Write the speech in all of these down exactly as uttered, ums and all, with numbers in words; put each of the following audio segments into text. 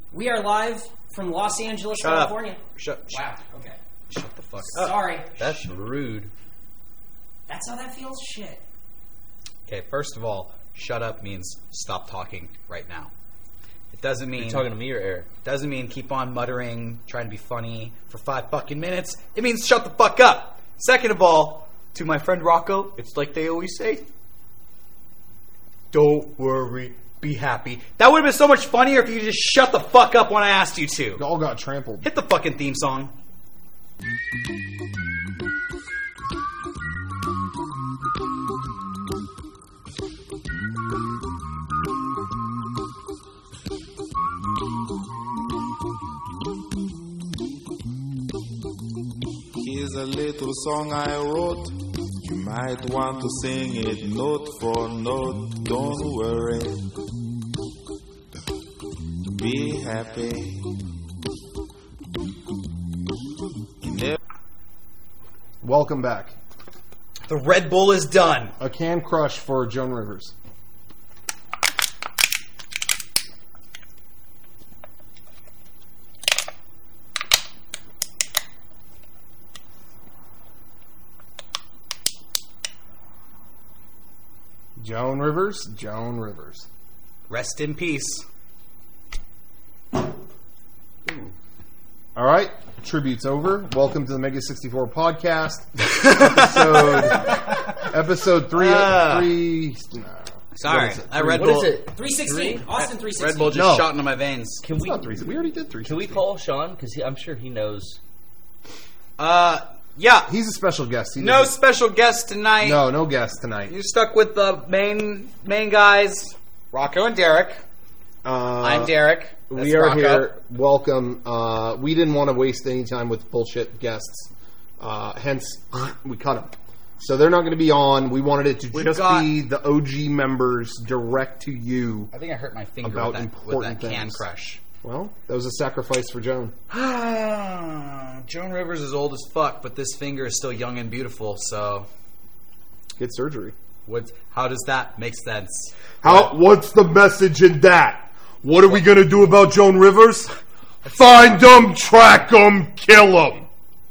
We are live from Los Angeles, Shut California. Up. Shut. Wow. Okay. Shut the fuck up. Sorry. That's rude. That's how that feels. Shit. Okay. First of all, shut up means stop talking right now. It doesn't mean You're talking to me or Eric? Doesn't mean keep on muttering, trying to be funny for five fucking minutes. It means shut the fuck up. Second of all, to my friend Rocco, it's like they always say. Don't worry. Be happy. That would have been so much funnier if you just shut the fuck up when I asked you to. Y'all got trampled. Hit the fucking theme song. Here's a little song I wrote. You might want to sing it note for note. Don't worry. Be happy. Welcome back. The Red Bull is done. A can crush for Joan Rivers. Joan Rivers, Joan Rivers. Rest in peace. All right, tribute's over. Welcome to the Mega sixty-four podcast, episode episode three. Uh, three. No. Sorry, that Red What Bull. is it? three sixteen. Austin three sixteen. Red Bull just No. shot into my veins. Can It's we? not three. We already did three. Can we call Sean? Because I'm sure he knows. Uh, yeah. He's a special guest. He No doesn't- special guest tonight. no, no guest tonight. You're stuck with the main main guys, Rocco and Derek. Uh, I'm Derek. That's We are Rocco. here. Welcome. Uh, we didn't want to waste any time with bullshit guests. Uh, hence, we cut them. So they're not going to be on. We wanted it to We've just got- be the O G members direct to you. I think I hurt my finger About with that, with important that can things. crush. Well, that was a sacrifice for Joan. Joan Rivers is old as fuck, but this finger is still young and beautiful. So, Get surgery. what? How does that make sense? How? What's the message in that? What are we going to do about Joan Rivers? Find them, track them, kill them.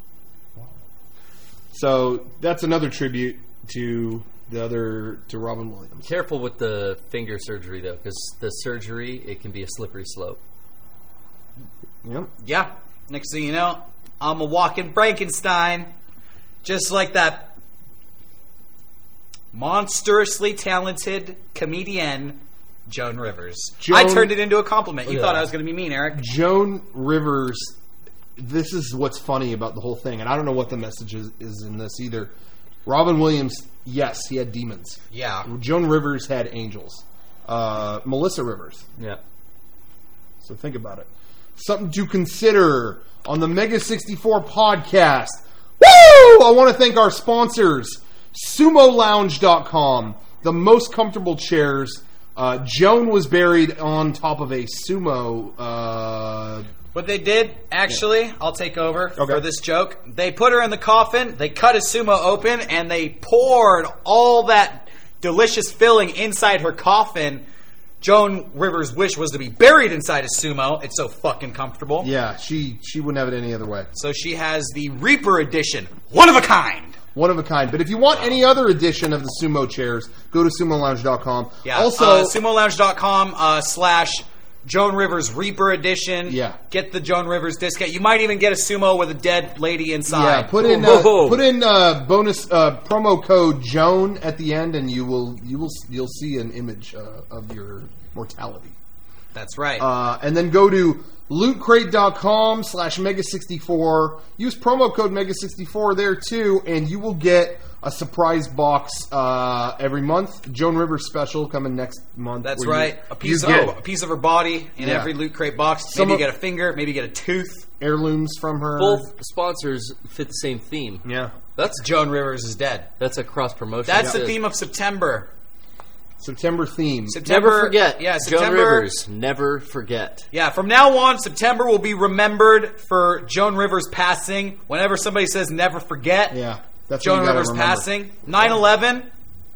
So that's another tribute to the other to Robin Williams. Careful with the finger surgery though, because the surgery it can be a slippery slope. Yep. Yeah. Next thing you know, I'm a walking Frankenstein, just like that monstrously talented comedian Joan Rivers. Joan- I turned it into a compliment. You Yeah. thought I was going to be mean, Eric. Joan Rivers, this is what's funny about the whole thing, and I don't know what the message is, is in this either. Robin Williams, yes, he had demons. Yeah. Joan Rivers had angels. Uh, Melissa Rivers. Yeah. So think about it. Something to consider on the Mega sixty-four podcast. Woo! I want to thank our sponsors, sumo lounge dot com, the most comfortable chairs. Uh, Joan was buried on top of a sumo. Uh, What they did, actually, I'll take over Okay. for this joke. They put her in the coffin, they cut a sumo open, and they poured all that delicious filling inside her coffin. Joan Rivers' wish was to be buried inside a sumo. It's so fucking comfortable. yeah, she she wouldn't have it any other way. So she has the Reaper edition. One of a kind. One of a kind. But if you want any other edition of the sumo chairs, go to sumo lounge dot com. Yeah. Also, uh, sumo lounge dot com uh, slash Joan Rivers Reaper edition. Yeah. Get the Joan Rivers discount. You might even get a sumo with a dead lady inside. yeah, put in uh, Whoa. put in uh, bonus uh, promo code Joan at the end, and you will you will you'll see an image uh, of your mortality. That's right. Uh, and then go to loot crate dot com slash mega sixty-four. Use promo code mega sixty-four there too, and you will get a surprise box uh, every month. Joan Rivers special coming next month. That's where you- right. A piece, you oh, get a piece of her body in Yeah. every Loot Crate box. Some Maybe you of- get a finger. Maybe you get a tooth. heirlooms from her. Both sponsors fit the same theme. Yeah. That's Joan Rivers is dead. that's a cross promotion. That's the Yeah. theme of September. September theme. September. Never forget. Yeah, Joan September. Rivers. Never forget. Yeah, from now on, September will be remembered for Joan Rivers passing. Whenever somebody says never forget, Yeah. That's what Joan you gotta Rivers remember. passing. nine eleven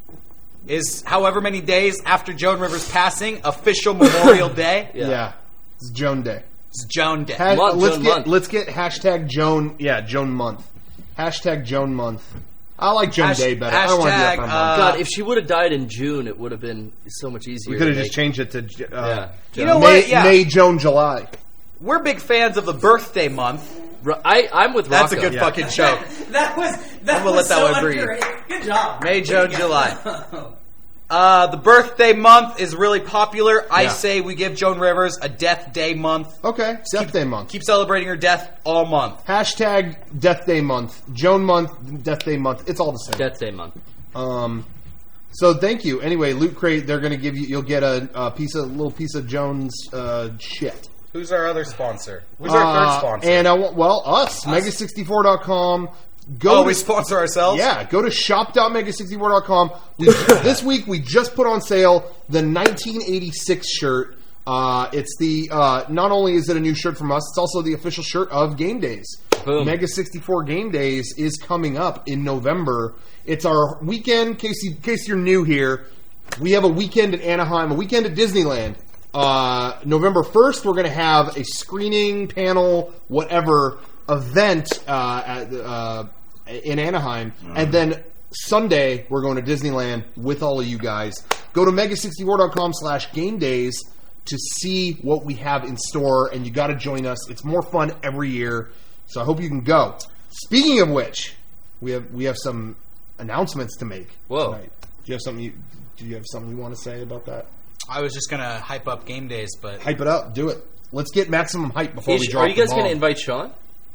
is however many days after Joan Rivers passing, official Memorial Day. Yeah. Yeah. It's Joan Day. It's Joan Day. Ha- Month, let's Joan get month. let's get hashtag Joan. Yeah, Joan month. Hashtag Joan month. I like Joan Hash- Day better. I don't want to do that for a hashtag, month. uh, God, if she would have died in June, it would have been so much easier. we could have to just make. changed it to J- uh, Yeah. You know May, what? Yeah. May, Joan, July. We're big fans of the birthday month. Ro- I, I'm with Rocco. That's a good Yeah. fucking joke. That was that I'm gonna was let that so one breathe. accurate. Good job. May, June, July. Uh, the birthday month is really popular. I Yeah. say we give Joan Rivers a death day month. Okay, Death Day month. Keep celebrating her death all month. Hashtag Death Day month. Joan month, Death Day month. It's all the same. Death Day month. Um, so thank you. Anyway, Loot Crate. They're going to give you. You'll get a, a piece of little piece of Joan's uh, shit. Who's our other sponsor? Who's our Uh, third sponsor? And I want well us, mega sixty-four dot com. Go oh, to, we sponsor ourselves? yeah, go to shop dot mega sixty-four dot com. We, this week we just put on sale the nineteen eighty-six shirt. Uh, it's the uh, not only is it a new shirt from us, it's also the official shirt of Game Days. Boom. Mega sixty-four Game Days is coming up in November. It's our weekend. In case, you, in case you're new here, we have a weekend at Anaheim, a weekend at Disneyland. Uh, November first, we're going to have a screening, panel, whatever event uh, at, uh, in Anaheim, and then Sunday we're going to Disneyland with all of you guys. Go to mega sixty-four dot com slash game days to see what we have in store, and you got to join us. It's more fun every year, so I hope you can go. Speaking of which, we have we have some announcements to make. Whoa. tonight. Do you have something? You, do you have something you want to say about that? I was just going to hype up Game Days, but Hype it up. Do it. Let's get maximum hype before we Is- drop are you guys the going bomb. to invite Sean?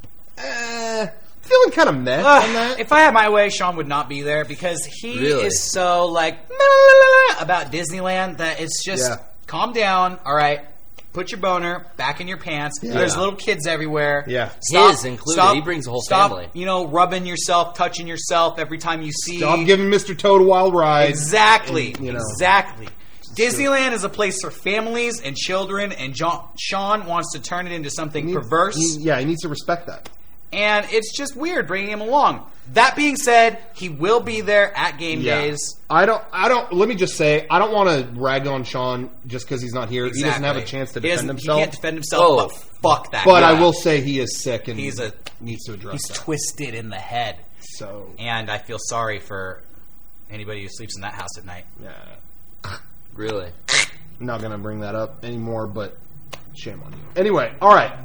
Uh, feeling kind of meh Ugh, on that. if I had my way, Sean would not be there because he Really? is so like la, la, la, la, about Disneyland that it's just Yeah. calm down. All right, put your boner back in your pants. Yeah. There's little kids everywhere. Yeah. His included. He brings the whole stop, family. You know, rubbing yourself, touching yourself every time you see. Stop giving Mister Toad a wild ride. Exactly. And, you know. Exactly. Disneyland is a place for families and children, and John, Sean wants to turn it into something He- perverse. he- yeah, he needs to respect that. And it's just weird bringing him along. That being said, he will be there at Game Yeah. Days. I don't. I don't. Let me just say, I don't want to rag on Sean just because he's not here. He doesn't have a Exactly. chance to He defend doesn't- himself. He can't defend himself. Oh. But fuck that. but guy. I will say he is sick and He's a needs to address he's that. twisted in the head, So and I feel sorry for anybody who sleeps in that house at night. yeah, Really? I'm not gonna bring that up anymore. But shame on you. Anyway, all right.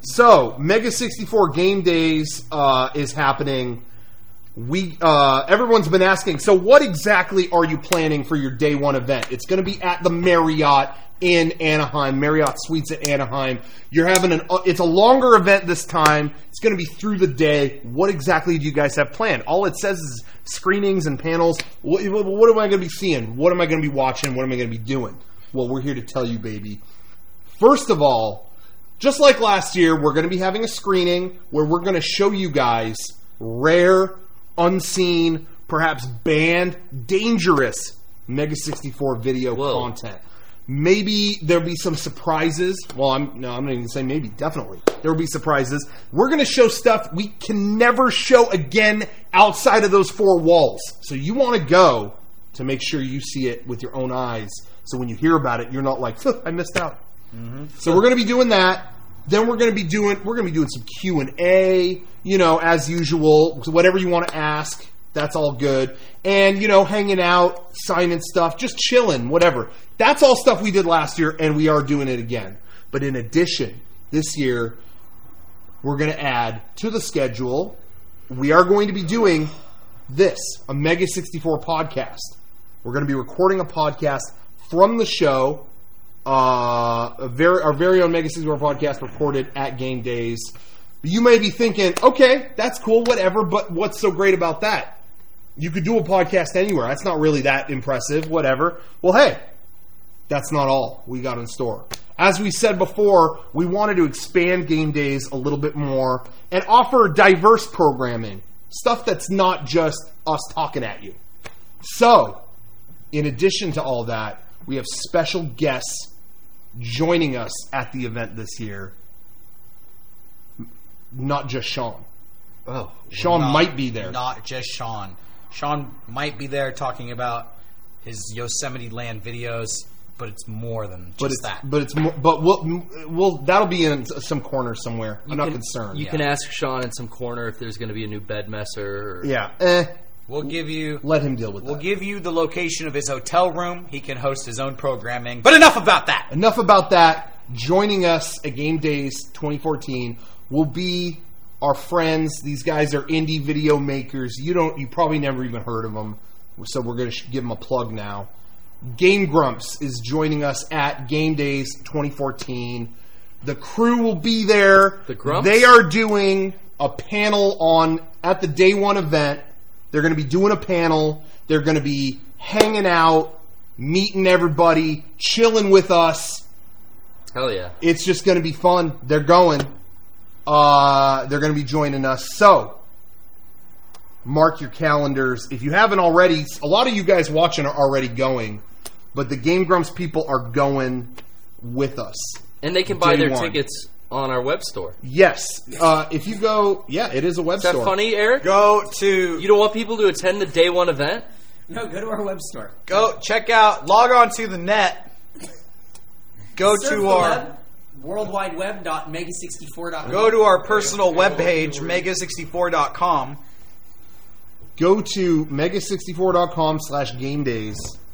So Mega sixty-four Game Days uh, is happening. We uh, everyone's been asking. So what exactly are you planning for your day one event? It's going to be at the Marriott in Anaheim, Marriott Suites at Anaheim. You're having an. Uh, it's a longer event this time. It's going to be through the day. What exactly do you guys have planned? All it says is screenings and panels. What, what am I going to be seeing? What am I going to be watching? What am I going to be doing? Well, we're here to tell you, baby. First of all, just like last year, we're going to be having a screening where we're going to show you guys rare, unseen, perhaps banned, dangerous Mega sixty-four video Whoa. content. Maybe there'll be some surprises. Well, I'm no, I'm not even going to say maybe. Definitely, there will be surprises. We're going to show stuff we can never show again outside of those four walls. So you want to go to make sure you see it with your own eyes. So when you hear about it, you're not like, "Huh, I missed out." So we're going to be doing that. Then we're going to be doing we're going to be doing some Q and A, you know, as usual. So whatever you want to ask, that's all good. And you know, hanging out, signing stuff, just chilling, whatever. That's all stuff we did last year, and we are doing it again. But in addition, this year we're going to add to the schedule. We are going to be doing this, a Mega sixty-four podcast. We're going to be recording a podcast from the show. Uh, a very, our very own Mega sixty-four podcast recorded at Game Days. You may be thinking, okay, that's cool, whatever, but what's so great about that? You could do a podcast anywhere. That's not really that impressive, whatever. Well, hey, that's not all we got in store. As we said before, we wanted to expand Game Days a little bit more and offer diverse programming. Stuff that's not just us talking at you. So, in addition to all that, we have special guests joining us at the event this year. Not just Sean. Oh. Sean Not- might be there. Not just Sean. Sean might be there talking about his Yosemite Land videos. but it's more than just but it's that. but it's more, but we'll we'll that'll be in some corner somewhere. I'm You not can- concerned. You Yeah. can ask Sean in some corner if there's going to be a new bed messer. Or, yeah, eh, We'll give you let him deal with we'll that. give you the location of his hotel room. He can host his own programming. But enough about that. Enough about that. Joining us at Game Days twenty fourteen will be our friends. These guys are indie video makers. You don't, you probably never even heard of them. So we're going to give them a plug now. Game Grumps is joining us at Game Days twenty fourteen. The crew will be there. The Grumps? They are doing a panel on at the day one event. They're going to be doing a panel. They're going to be hanging out, meeting everybody, chilling with us. Hell yeah. It's just going to be fun. They're going. Uh, they're going to be joining us. So, mark your calendars. If you haven't already, a lot of you guys watching are already going, but the Game Grumps people are going with us. And they can buy Day their one. tickets on our web store. Yes. Uh, if you go, yeah, it is a web Is that store. funny, Eric? Go to You don't want people to attend the day one event? No, go to our web store. go check out log on to the net. Go Surf to the our web, world wide web dot mega sixty-four dot com. go to our personal webpage mega sixty-four dot com. Go to mega sixty-four dot com slash game days.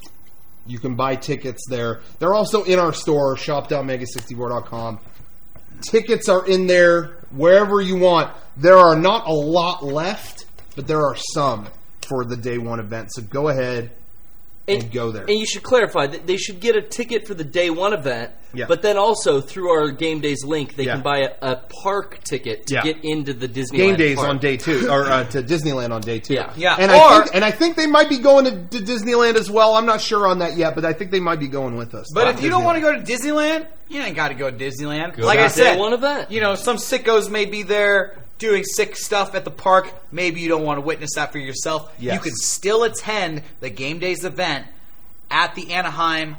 You can buy tickets there. They're also in our store, shop dot mega sixty-four dot com. Tickets are in there wherever you want. There are not a lot left, but there are some for the day one event. So go ahead and, go there. And you should clarify that they should get a ticket for the day one event, Yeah. but then also through our Game Days link, they Yeah. can buy a, a park ticket to Yeah. get into the Disneyland Game days park. on day two, or uh, to Disneyland on day two. Yeah. Yeah, and or- I think, and I think they might be going to, to Disneyland as well. I'm not sure on that yet, but I think they might be going with us. But if you don't want to go to Disneyland, you ain't got to go to Disneyland. like to I the said, day one event. you know, some sickos may be there doing sick stuff at the park. Maybe you don't want to witness that for yourself. Yes. You can still attend the Game Days event at the Anaheim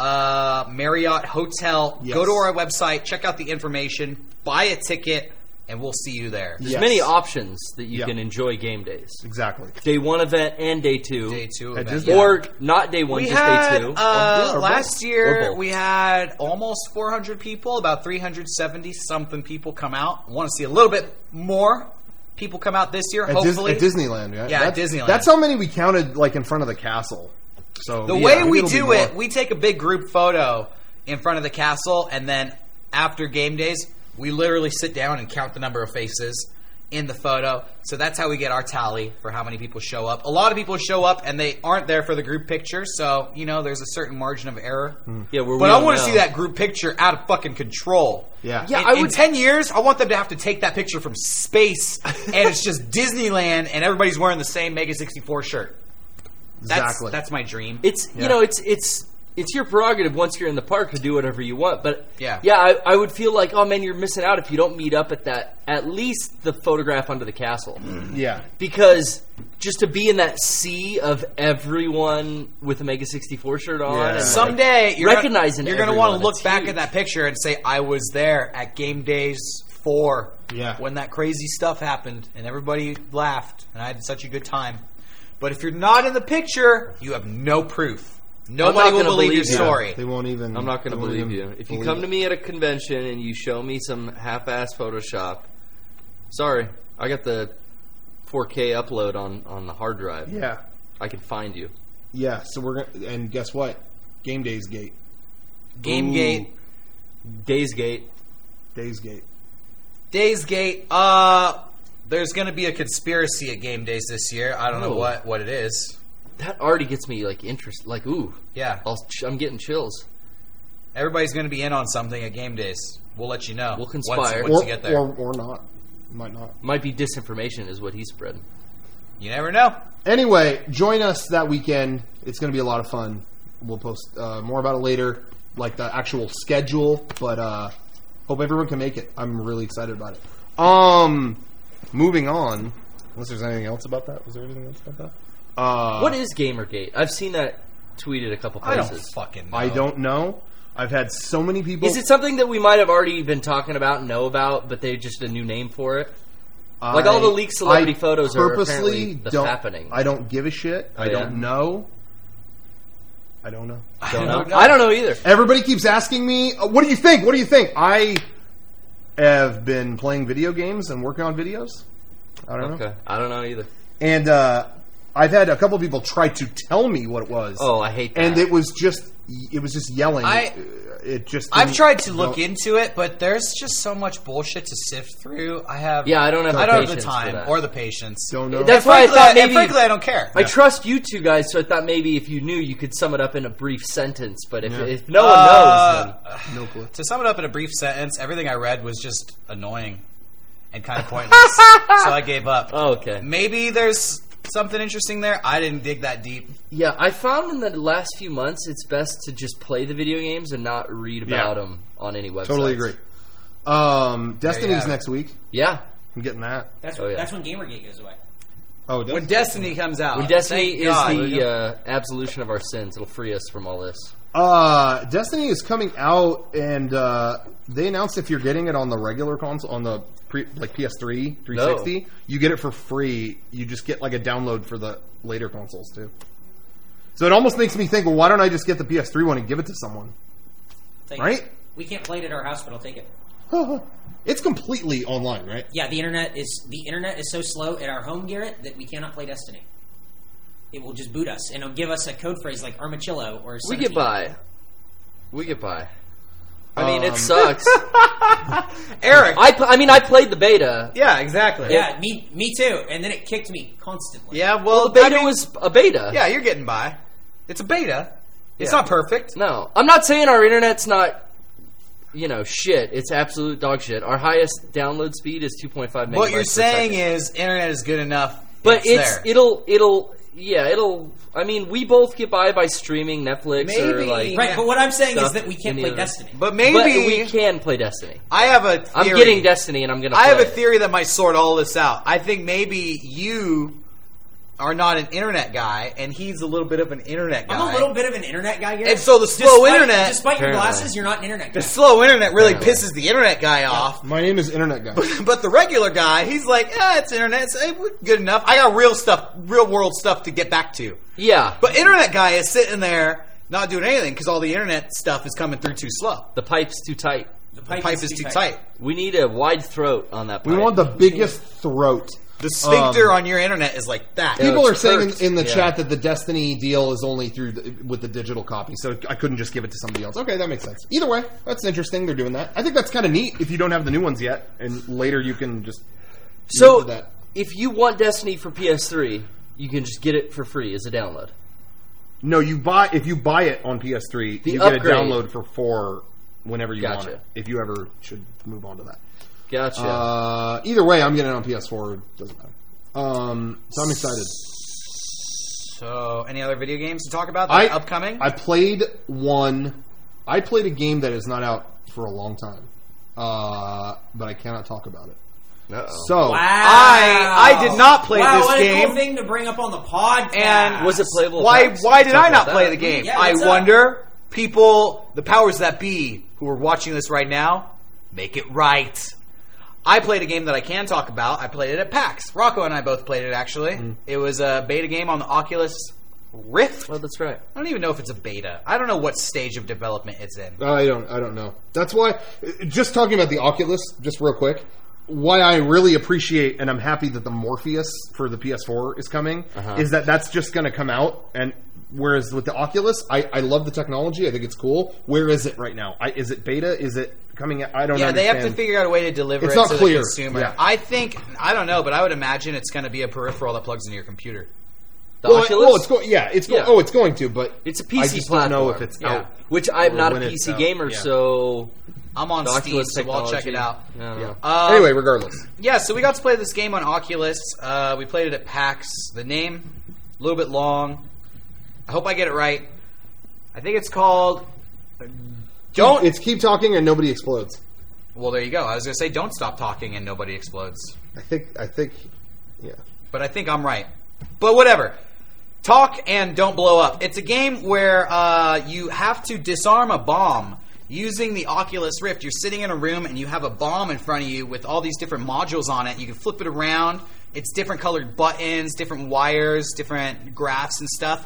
uh, Marriott Hotel. Yes. Go to our website, check out the information, buy a ticket, and we'll see you there. There's Yes. many options that you Yeah. can enjoy Game Days. Exactly. Day one event and day two. Day two At event. Disney. Or not day one, We just had, day two. uh, Or both. last Or year, both. we had almost four hundred people, about three hundred seventy something people come out. I want to see a little bit more people come out this year, At, Dis- hopefully. at Disneyland, right? Yeah, at that's, Disneyland. That's how many we counted, like in front of the castle. So the yeah, way I think we it'll be do more. it, we take a big group photo in front of the castle, and then after game days, we literally sit down and count the number of faces in the photo. So that's how we get our tally for how many people show up. A lot of people show up and they aren't there for the group picture, so you know there's a certain margin of error. yeah, where But we I don't want to know. see that group picture out of fucking control. Yeah. Yeah, in, I in would- ten years, I want them to have to take that picture from space, and it's just Disneyland, and everybody's wearing the same Mega sixty-four shirt. That's, Exactly. That's my dream. It's Yeah. you know it's it's it's your prerogative once you're in the park to do whatever you want. But Yeah. yeah, I, I would feel like, oh man, you're missing out if you don't meet up at that at least the photograph under the castle, Yeah. because just to be in that sea of everyone with a Mega sixty-four shirt on, Yeah. and like, Someday, you're recognizing gonna, you're going to want to everyone, look it's back huge. at that picture and say, "I was there at Game Days four, Yeah. when that crazy stuff happened, and everybody laughed, and I had such a good time." But if you're not in the picture, you have no proof. Nobody not will gonna believe your believe you. story. They won't even. I'm not going to they won't believe even you. If you believe come it. to me at a convention and you show me some half-ass Photoshop, sorry, I got the four K upload on, on the hard drive. Yeah. I can find you. Yeah. So we're gonna. And guess what? Game Days Gate. GameGate, Daysgate. Days Gate. Daysgate. Uh, there's going to be a conspiracy at Game Days this year. I don't know Oh. what what it is. That already gets me like interest. Like, ooh, Yeah, I'll, I'm getting chills. everybody's going to be in on something at Game Days. We'll let you know. We'll once- conspire. once, Or, you get there. or or not. Might not. Might be disinformation, is what he's spreading. You never know. Anyway, join us that weekend. It's going to be a lot of fun. We'll post uh, more about it later, like the actual schedule. But uh, hope everyone can make it. I'm really excited about it. Um, moving on. Unless there's anything else about that. Was there anything else about that? Uh, What is Gamergate? I've seen that tweeted a couple I don't places. fucking know. I don't know. I've had so many people. Is it something that we might have already been talking about and know about, but they're just a new name for it? Like all the leaked celebrity I photos are purposely apparently the don't, happening. I don't give a shit. I Oh, yeah? don't know. I don't know. Don't know. don't know. I don't know either. Everybody keeps asking me, uh, what do you think? What do you think? I have been playing video games and working on videos. I don't know. Okay, I don't know either. And uh, I've had a couple of people try to tell me what it was. Oh, I hate that. And it was just, it was just yelling. I- it, it just. I've didn't- tried to look don't- into it, but there's just so much bullshit to sift through. I have Yeah, I don't have I the don't have the patience for time that. or the patience. Don't know. That's And why I frankly, thought and maybe. frankly, I don't care. I trust you two guys, so I thought maybe if you knew, you could sum it up in a brief sentence. But if, Yeah. if no one Uh, knows, then No clue. To sum it up in a brief sentence, everything I read was just annoying and kind of pointless. So I gave up. oh, okay. Maybe there's something interesting there. I didn't dig that deep. Yeah, I found in the last few months it's best to just play the video games and not read Yeah. about them on any website. Totally agree. Um, Destiny's have it. next week. Yeah, I'm getting that. That's Oh, yeah. that's when Gamergate goes away. Oh, it does? When Destiny comes out, when Destiny thank is God. the uh, absolution of our sins, it'll free us from all this. Uh, Destiny is coming out, and uh, they announced if you're getting it on the regular console, on the pre, like P S three, three sixty, No. you get it for free. You just get like a download for the later consoles too. So it almost makes me think, well, why don't I just get the P S three one and give it to someone? Take Right? it. We can't play it at our house, but I'll take it. It's completely online, right? Yeah, the internet is the internet is so slow at our home, Garrett, that we cannot play Destiny. It will just boot us, and it'll give us a code phrase like Armachillo or We seventeen. get by. We get by. I mean, Um, it sucks. Eric. I, pl- I mean, I played the beta. yeah, exactly. Yeah, me me too. And then it kicked me constantly. Yeah, well, Well, the beta I mean, was a beta. Yeah, you're getting by. It's a beta. It's Yeah. not perfect. No, I'm not saying our internet's not, you know, shit. It's absolute dog shit. Our highest download speed is two point five megabytes. What you're per saying second. is internet is good enough. but it's, it's there. it'll it'll yeah it'll. I mean, we both get by by streaming Netflix or Maybe. like. Right, but what I'm saying Stuff is that we can't in the play internet. Destiny. But maybe But we can play Destiny. I have a theory. I'm getting Destiny, and I'm gonna. I play have a it. theory that might sort all this out. I think maybe you are not an internet guy, and he's a little bit of an internet guy. I'm a little bit of an internet guy, Garrett. And so the slow Despite- internet- Despite your Apparently. glasses, you're not an internet guy. The slow internet really Apparently. pisses the internet guy off. My name is Internet Guy. But the regular guy, he's like, yeah, it's internet. It's eh, good enough. I got real stuff, real world stuff to get back to. Yeah, But internet guy is sitting there not doing anything because all the internet stuff is coming through too slow. the pipe's too tight. The The pipe is too tight. We need a wide throat on that. We pipe. want the biggest throat. The sphincter Um, on your internet is like that. Yeah. People are it's saying in, perked. in the Yeah. chat that the Destiny deal is only through the, with the digital copy, so I couldn't just give it to somebody else. Okay, that makes sense. Either way, that's interesting. They're doing that. I think that's kind of neat. If you don't have the new ones yet, and later you can just So, use that. if you want Destiny for P S three, you can just get it for free as a download. No, you buy if you buy it on P S three, The you upgrade. get a download for four whenever you want Gotcha. it. If you ever should move on to that. Gotcha. Uh, either way, I'm getting it on P S four. It doesn't matter. Um, so I'm excited. So, any other video games to talk about that I are upcoming? I played one. I played a game that is not out for a long time, uh, but I cannot talk about it. Uh-oh. So Wow. I- I did not play wow, this what game. a cool thing to bring up on the podcast. And was it playable? Why? Text? Why did Talk I about not play that. the game? Yeah, I what's up? wonder. People, the powers that be, who are watching this right now, make it right. I played a game that I can talk about. I played it at PAX. Rocco and I both played it. Actually, it was a beta game on the Oculus Rift. Oh, that's right. I don't even know if it's a beta. I don't know what stage of development it's in. I don't. I don't know. That's why. Just talking about the Oculus, just real quick. Why I really appreciate and I'm happy that the Morpheus for the P S four is coming Uh-huh. is that that's just going to come out. And whereas with the Oculus, I, I love the technology. I think it's cool. Where is it right now? I, is it beta? Is it coming out? I don't. Yeah, they have to understand. figure out a way to deliver It's it not to clear. the consumer. Yeah. I think I don't know, but I would imagine it's going to be a peripheral that plugs into your computer. The Well, it- Oculus? well, it's going. Yeah, it's go- Yeah. oh, it's going to, but It's a P I C just platform. don't know if it's Yeah. out. Which I'm Or not a when P it's C out. gamer, Yeah. so I'm on the Steam, Oculus so I'll check technology. it out. I don't know. Um, Anyway, regardless, Yeah, so we got to play this game on Oculus. Uh, we played it at PAX. The name, a little bit long. I hope I get it right. I think it's called... Don't... it's keep talking and nobody explodes. Well, there you go. I was going to say don't stop talking and nobody explodes. I think. I think. Yeah. But I think I'm right. But whatever. Talk and don't blow up. It's a game where uh, you have to disarm a bomb using the Oculus Rift. You're sitting in a room and you have a bomb in front of you with all these different modules on it. You can flip it around. It's different colored buttons, different wires, different graphs and stuff.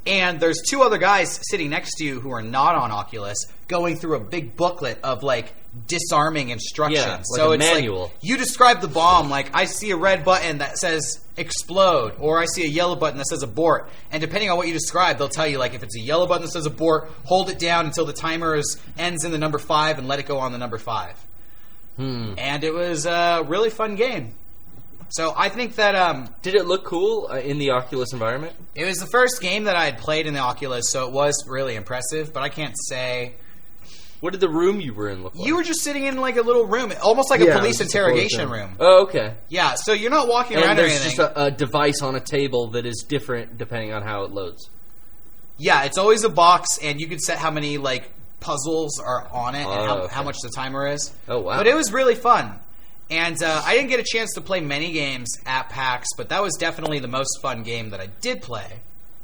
and there's two other guys sitting next to you who are not on Oculus going through a big booklet of like disarming instructions. Yeah, like so a it's manual. like you describe the bomb like I see a red button that says explode, or I see a yellow button that says abort, and depending on what you describe, they'll tell you like if it's a yellow button that says abort, hold it down until the timer is, ends in the number five and let it go on the number five. Hmm. And it was a really fun game. So I think that um, Did it look cool uh, in the Oculus environment? it was the first game that I had played in the Oculus, so it was really impressive, but I can't say... What did the room you were in look like? You were just sitting in like a little room, almost like Yeah, a it police was just a interrogation closed room. Oh, okay. Yeah, so you're not walking around And or there's anything. just a, a device on a table that is different depending on how it loads. Yeah, it's always a box, and you can set how many like puzzles are on it and Oh, how, okay. how much the timer is. Oh, wow. But it was really fun. And uh, I didn't get a chance to play many games at PAX, but that was definitely the most fun game that I did play.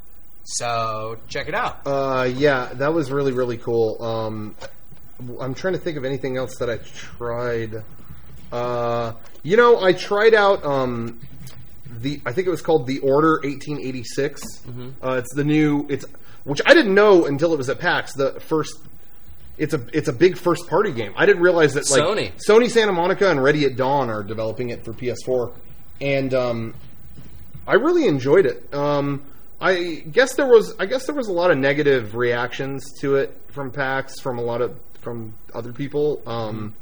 So check it out. Uh, yeah, that was really, really cool. Um, I'm trying to think of anything else that I tried. Uh, you know, I tried out um, the. I think it was called The Order eighteen eighty-six. Mm-hmm. Uh, it's the new. It's which I didn't know until it was at PAX. The first. It's a it's a big first party game. I didn't realize that like Sony. Sony Santa Monica and Ready at Dawn are developing it for P S four, and um, I really enjoyed it. Um, I guess there was I guess there was a lot of negative reactions to it from PAX, from a lot of from other people. Um,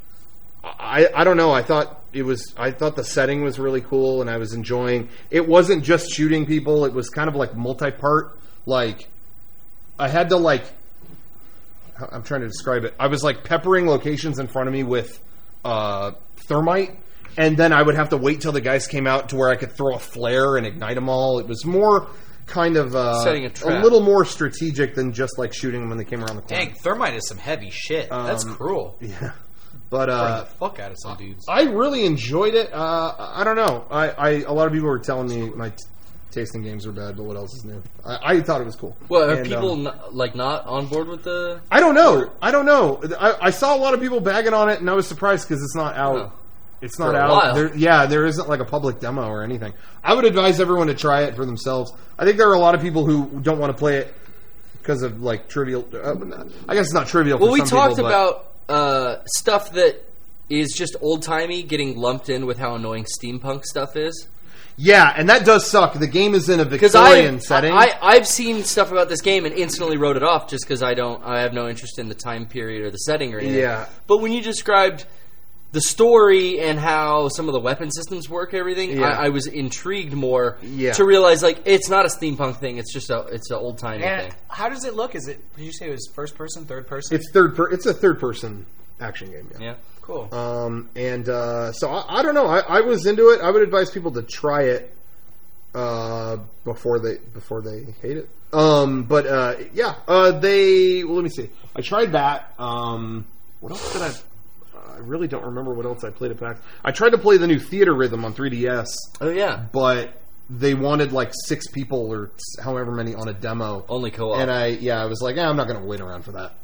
I I don't know. I thought it was I thought the setting was really cool, and I was enjoying. It wasn't just shooting people. It was kind of like multi-part. Like I had to like. I'm trying to describe it. I was like peppering locations in front of me with uh, thermite, and then I would have to wait till the guys came out to where I could throw a flare and ignite them all. It was more kind of uh, Setting a trap. little more strategic than just like shooting them when they came around the corner. Dang, thermite is some heavy shit. That's Um, cruel. Yeah, but Burn uh, the fuck out of some dudes. I really enjoyed it. Uh, I don't know. I, I a lot of people were telling me my t- taste in games are bad, but what else is new? I, I thought it was cool. Well, are And, people um, not, like not on board with the? I don't know. I don't know. I, I saw a lot of people bagging on it, and I was surprised because it's not out. Oh. It's not For a out. while. There, yeah, there isn't like a public demo or anything. I would advise everyone to try it for themselves. I think there are a lot of people who don't want to play it because of like trivial. Uh, I guess it's not trivial. Well, for we some talked people, but- about uh, stuff that is just old timey getting lumped in with how annoying steampunk stuff is. Yeah, and that does suck. The game is in a Because Victorian I, setting. I, I've seen stuff about this game and instantly wrote it off just because I don't, I have no interest in the time period or the setting or anything. Yeah. But when you described the story and how some of the weapon systems work, everything, Yeah. I, I was intrigued more Yeah. to realize like it's not a steampunk thing. It's just a, it's an old timey And thing. how does it look? Is it? Did you say it was first person, third person? it's third. Per, it's a third person action game. Yeah. Yeah. cool. Um, and uh, so I, I don't know. I, I was into it. I would advise people to try it uh, before they before they hate it. Um, but uh, yeah, uh, they. Well, let me see. I tried that. Um, what else did I? I really don't remember what else I played at PAX. I tried to play the new Theater Rhythm on three D S, Oh yeah. but they wanted like six people or however many on a demo. Only co-op. And I, yeah, I was like, eh, I'm not going to wait around for that.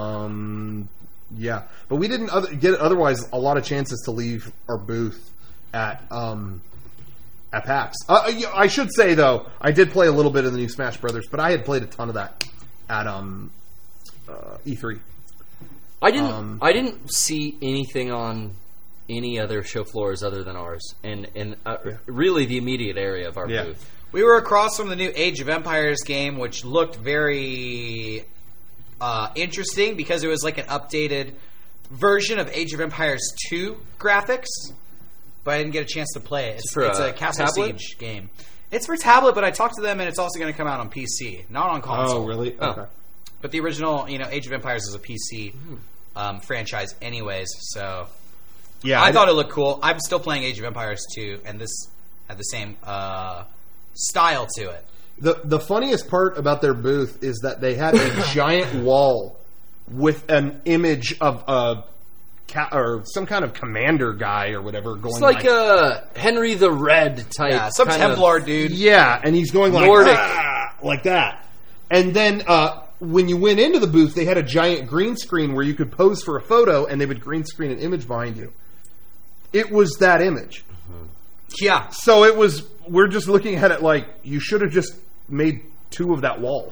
Um, yeah, but we didn't other, get otherwise a lot of chances to leave our booth at um, at PAX. Uh, yeah, I should say though, I did play a little bit of the new Smash Brothers, but I had played a ton of that at um, uh, E three. I didn't. Um, I didn't see anything on any other show floors other than ours, and and uh, really the immediate area of our Yeah. booth. We were across from the new Age of Empires game, which looked very uh, interesting because it was like an updated version of Age of Empires two graphics. But I didn't get a chance to play it. It's, for it's a a Castle tablet? Siege game. It's for tablet, but I talked to them, and it's also going to come out on P C, not on console. Oh, really? Oh. Okay. But the original, you know, Age of Empires is a P C um, franchise, anyways. So Yeah, I, I thought it looked cool. I'm still playing Age of Empires two, and this had the same uh, style to it. The the funniest part about their booth is that they had a giant wall with an image of a ca- or some kind of commander guy or whatever going It's like a Henry the Red type. Yeah, some kind of- Templar dude. yeah, and he's going like Nordic. "Ah," like that. And then uh, when you went into the booth, they had a giant green screen where you could pose for a photo, and they would green screen an image behind you. It was that image. Yeah. So it was. We're just looking at it like you should have just made two of that wall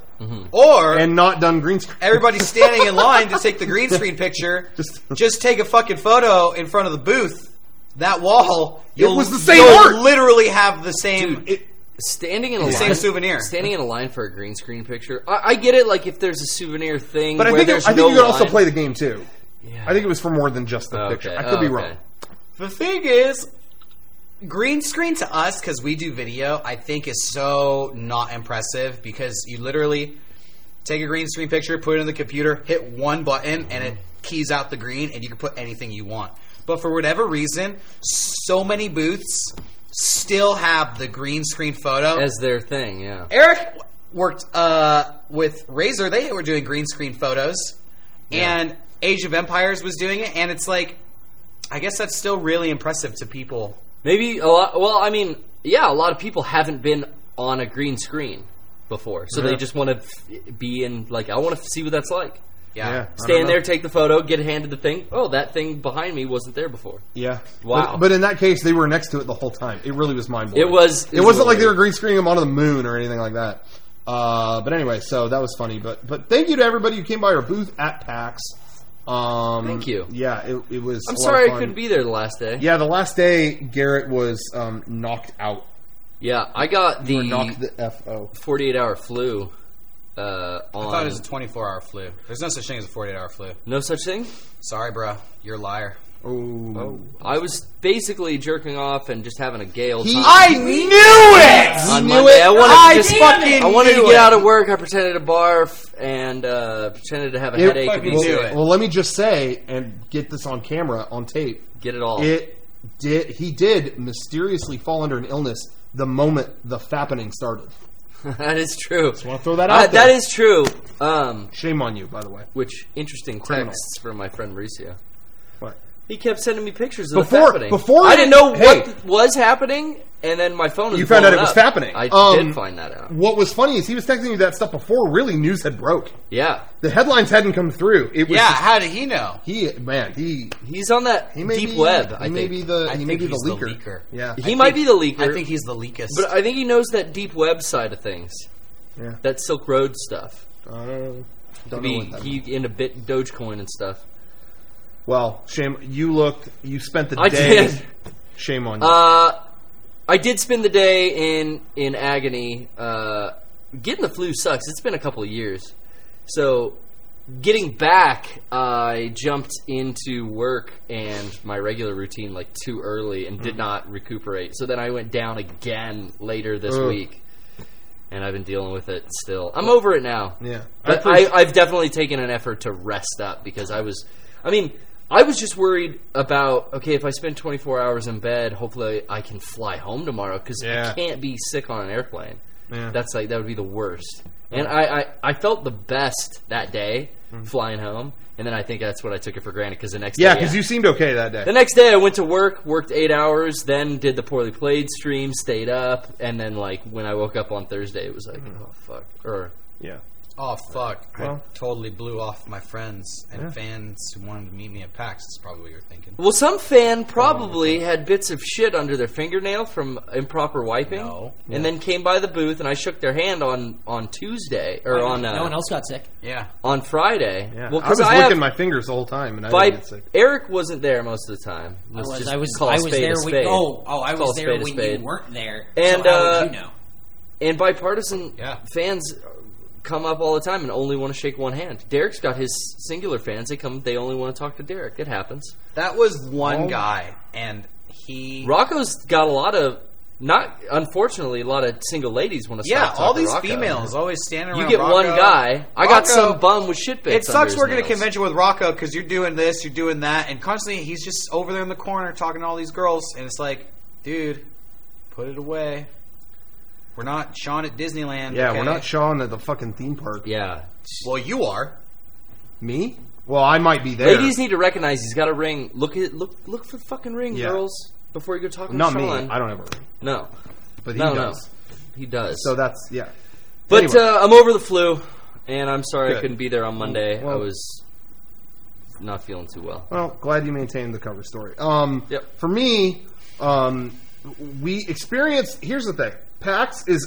Or and not done green screen. everybody's standing in line to take the green screen picture. Just- Just take a fucking photo in front of the booth. That wall, you'll, was the same you'll art! literally have the same. It, Standing in a The line, same souvenir. Standing in a line for a green screen picture. I, I get it. Like if there's a souvenir thing, but I where think, there's it, I think no you could also line- play the game too. Yeah. I think it was for more than just the Okay. picture. I could Oh, be okay. wrong. The thing is, green screen to us, because we do video, I think is so not impressive because you literally take a green screen picture, put it in the computer, hit one button, and it keys out the green, and you can put anything you want. But for whatever reason, so many booths still have the green screen photo. as their thing. Yeah. Eric worked uh, with Razer. They were doing green screen photos, and Age of Empires was doing it. And it's like, I guess that's still really impressive to people. Maybe a lot. Well, I mean, yeah, a lot of people haven't been on a green screen before, so they Yeah. just want to f- be in. Like, I want to see what that's like. Yeah, Yeah. I don't Stand know. there, take the photo, get handed the thing. Oh, that thing behind me wasn't there before. Yeah. Wow. But, but in that case, they were next to it the whole time. It really was mind blowing. It was. It wasn't like they were weird. green screening them onto the moon or anything like that. Uh, but anyway, so that was funny. But but thank you to everybody who came by our booth at PAX. Um, Thank you. Yeah, it, it was. I'm a lot sorry of I fun. couldn't be there the last day. Yeah, the last day Garrett was um, knocked out. Yeah, I got Or knocked the the F O. forty-eight hour flu. Uh, I on thought it was a twenty-four hour flu. There's no such thing as a forty-eight hour flu. no such thing. Sorry, bro. You're a liar. Oh. I was basically jerking off and just having a gay old He- time. I knew it! On knew Monday, it. I wanted I to just fucking I wanted to knew get it. out of work. I pretended to barf and uh, pretended to have a It- headache. and fucking be knew sick. it. Well, let me just say and get this on camera, on tape. Get it all. It did. He did mysteriously fall under an illness the moment the fappening started. That is true. Want to throw that Uh, out there? that is true. Um, Shame on you, by the way. which interesting Criminal. texts from my friend Mauricio. What? He kept sending me pictures of Before- the happening. before- I didn't know hey. what th- was happening, and then my phone was You found out blowing it was up. fappening. I Um, did find that out. What was funny is he was texting you that stuff before really news had broke. Yeah, The headlines hadn't come through. It was Yeah, just- how did he know? he man he he's on that he may deep be, web. He I may think be the I he may think be the he's the leaker. leaker. Yeah, he I might think- be the leaker. I think he's the leakest. but I think he knows that deep web side of things. yeah. That Silk Road stuff. Uh, don't know He, what that he into bit Dogecoin and stuff. Well, shame. You looked. You spent the I day. did. Shame on you. Uh, I did spend the day in in agony. Uh, getting the flu sucks. It's been a couple of years, so getting back, I jumped into work and my regular routine like too early and did not recuperate. So then I went down again later this Ugh. week, and I've been dealing with it still. I'm over it now. yeah, But appreciate- I, I've definitely taken an effort to rest up because I was, I mean, I was just worried about, okay, if I spend twenty-four hours in bed, hopefully I can fly home tomorrow because Yeah. I can't be sick on an airplane. Yeah. That's like, that would be the worst. And I, I, I felt the best that day flying home, and then I think that's what I took it for granted because the next yeah, day. because you seemed okay that day. The next day I went to work, worked eight hours, then did the Poorly Played stream, stayed up, and then like when I woke up on Thursday, it was like, oh fuck. Or yeah. Oh fuck! Well- I totally blew off my friends and Yeah. fans who wanted to meet me at PAX. Is probably what you're thinking. well, some fan probably had bits of shit under their fingernail from improper wiping, No. and then came by the booth, and I shook their hand on, on Tuesday or on uh, no one else got sick. Yeah, on Friday. Yeah. Well, I was because I, licking have, my fingers the whole time, and I by, didn't get sick. Eric wasn't there most of the time. I Let's was, just I was, call a I was spade a there. When, spade. oh, oh, I Call was a there spade a when spade. you weren't there. And, so how uh, would you know? And bipartisan Yeah. fans come up all the time and only want to shake one hand. Derek's got his singular fans. They come. They only want to talk to Derek. It happens. that was one Oh. guy, and he. Rocco's got a lot of, not unfortunately, a lot of single ladies want to. Yeah, stop all talking these Rocco. females always standing You around. get Rocco. one guy. I got Rocco- some bum with shit It bits. under sucks his working a nails. convention with Rocco because you're doing this, you're doing that, and constantly he's just over there in the corner talking to all these girls, and it's like, dude, put it away. We're not Sean at Disneyland. Yeah, okay? we're not Sean at the fucking theme park. Yeah. Well, you are. Me? Well, I might be there. Ladies need to recognize he's got a ring. Look at look look for the fucking ring, Yeah. girls, before you go talking Not to me. Sean. I don't have a ring, No, but he no, does. no, he does. So that's yeah. But Anyway. uh, I'm over the flu, and I'm sorry I Good. couldn't be there on Monday. Well- I was not feeling too well. Well, glad you maintained the cover story. Um, Yep. For me, um, we experienced. Here's the thing: PAX is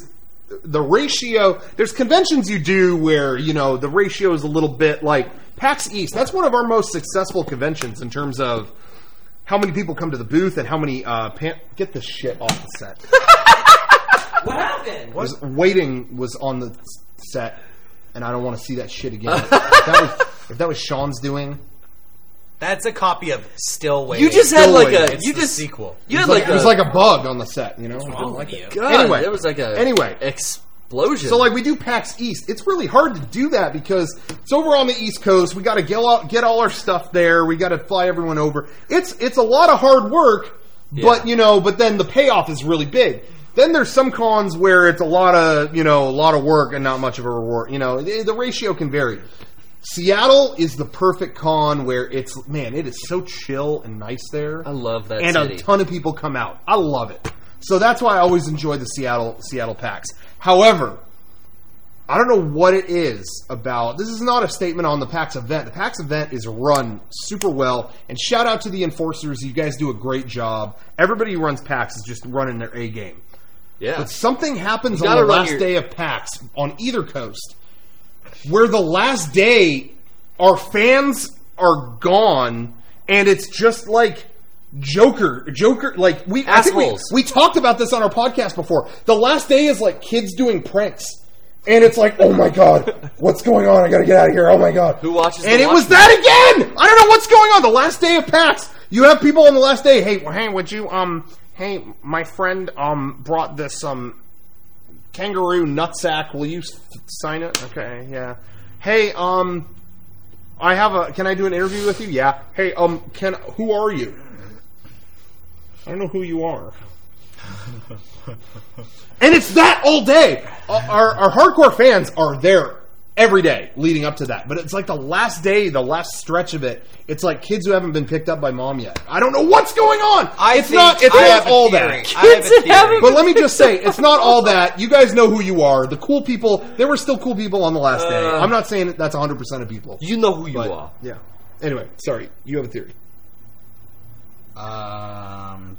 the ratio. There's conventions you do where you know the ratio is a little bit like PAX East. That's one of our most successful conventions in terms of how many people come to the booth and how many. Uh, pan- Get this shit off the set. What happened? Was waiting was on the set, and I don't want to see that shit again. if, that was, if that was Sean's doing, That's a copy of Still Waiting. You just had Still like waiting. a It's you the just sequel. You it had was, like, like, it was a, like a bug on the set, you know. What's wrong with you? God, Anyway. there was like a Anyway. explosion. So, like, we do PAX East. It's really hard to do that because it's over on the East Coast. We got to get all, get all our stuff there. We got to fly everyone over. It's it's a lot of hard work, but Yeah. you know, but then the payoff is really big. Then there's some cons where it's a lot of you know a lot of work and not much of a reward. You know, the, the ratio can vary. Seattle is the perfect con where it's man, it is so chill and nice there. I love that and city. a ton of people come out. I love it. So that's why I always enjoy the Seattle Seattle PAX. However, I don't know what it is about. This is not a statement on the PAX event. The PAX event is run super well, and shout out to the enforcers. You guys do a great job. Everybody who runs PAX is just running their A game. yeah. But something happens You on gotta the run last your- day of PAX on either coast, where the last day our fans are gone, and it's just like Joker, Joker. Like we, I think we, Assholes. we talked about this on our podcast before. The last day is like kids doing pranks, and it's like, oh my god, what's going on? I gotta get out of here. Oh my god, Who watches And the it was Watchmen? that again. I don't know what's going on. The last day of PAX, you have people on the last day. Hey, hey, would you um, hey, my friend um brought this um kangaroo nutsack. Will you s- sign it? Okay, yeah. Hey, um, I have a. Can I do an interview with you? Yeah. Hey, um, can who are you? I don't know who you are. And it's that all day. Our, our hardcore fans are there every day leading up to that. But it's like the last day, the last stretch of it. It's like kids who haven't been picked up by mom yet. I don't know what's going on. I it's think not. It's I not have a all theory. that. I have a Kids that theory. haven't- But let me just say, it's not all that. You guys know who you are. The cool people. There were still cool people on the last day. Uh, I'm not saying that that's one hundred percent of people. You know who you But, are. yeah. Anyway, sorry. You have a theory. Um,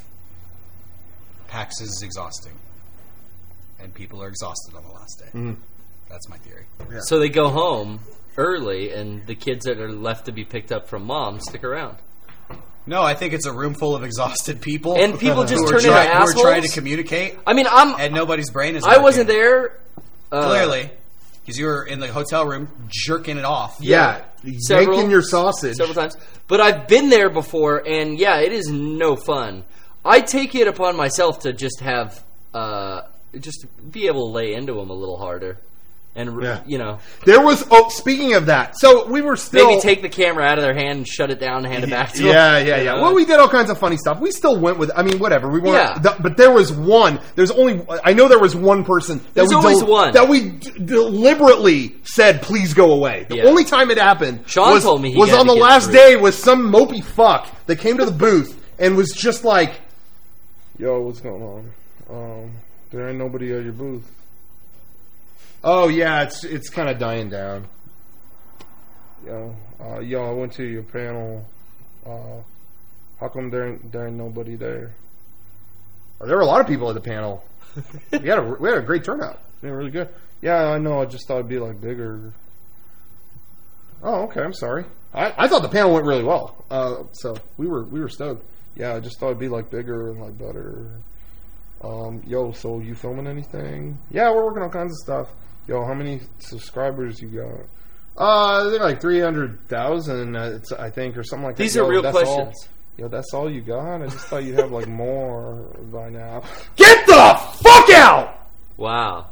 PAX is exhausting, and people are exhausted on the last day. Mm-hmm. That's my theory. So they go home early, and the kids that are left to be picked up from mom stick around. No, I think it's a room full of exhausted people, And people just who, turn are into try- who are assholes? trying to communicate, I mean, I'm. and nobody's brain is. I wasn't working. there. Uh, Clearly, because you were in the hotel room jerking it off. Yeah. Several- Making your sausage. several times. But I've been there before, and yeah, it is no fun. I take it upon myself to just have, uh, just be able to lay into them a little harder, and Yeah. you know, There was. Oh, speaking of that, so we were still maybe take the camera out of their hand and shut it down and hand it back to them. Yeah, yeah, You yeah. know? Well, we did all kinds of funny stuff. We still went with. I mean, whatever. We weren't. Yeah. th- but there was one. There's only. I know there was one person that There's we always one. that we d- deliberately said, "Please go away." The Yeah. only time it happened Sean was, told me he was had on to the get last through. day with some mopey fuck that came to the booth and was just like, "Yo, what's going on? Um, there ain't nobody at your booth." Oh yeah, it's it's kind of dying down. Yo, uh, yo, I went to your panel. Uh, how come there ain't, there ain't nobody there? Oh, there were a lot of people at the panel. we had a we had a great turnout. They were really good. Yeah, I know. I just thought it'd be like bigger. Oh, okay. I'm sorry. I, I thought the panel went really well. Uh, so we were we were stoked. Yeah, I just thought it'd be like bigger and like better. Um, yo, so you filming anything? Yeah, we're working on kinds of stuff. Yo, how many subscribers you got? Uh, they're like three hundred thousand, uh, I think, or something like that. These Yo, are real that's questions. all- Yo, that's all you got? I just thought you'd have like more by now. Get the fuck out! Wow.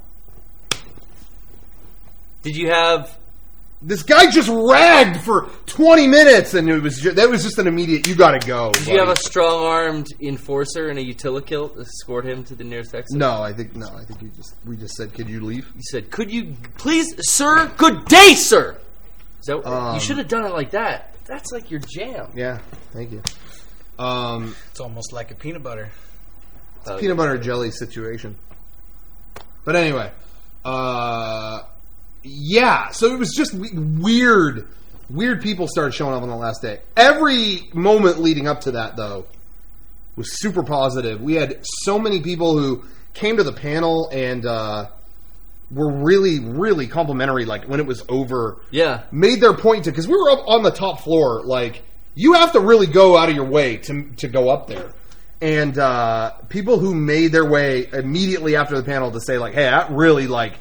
Did you have? This guy just ragged for twenty minutes, and it was just, that was just an immediate. You gotta go. Did you have a strong-armed enforcer and a utilikill to escort him to the nearest exit? No, I think no. I think you just we just said, "Could you leave?" You said, "Could you please, sir? Good day, sir." Is that, Um, you should have done it like that. That's like your jam. Yeah, thank you. Um, It's almost like a peanut butter. Uh, peanut butter jelly situation. But anyway, uh, yeah. So it was just we- weird. Weird people started showing up on the last day. Every moment leading up to that, though, was super positive. We had so many people who came to the panel and uh, were really, really complimentary. Like when it was over, Yeah. made their point to because we were up on the top floor. Like you have to really go out of your way to to go up there. And uh, people who made their way immediately after the panel to say like, "Hey, that really like."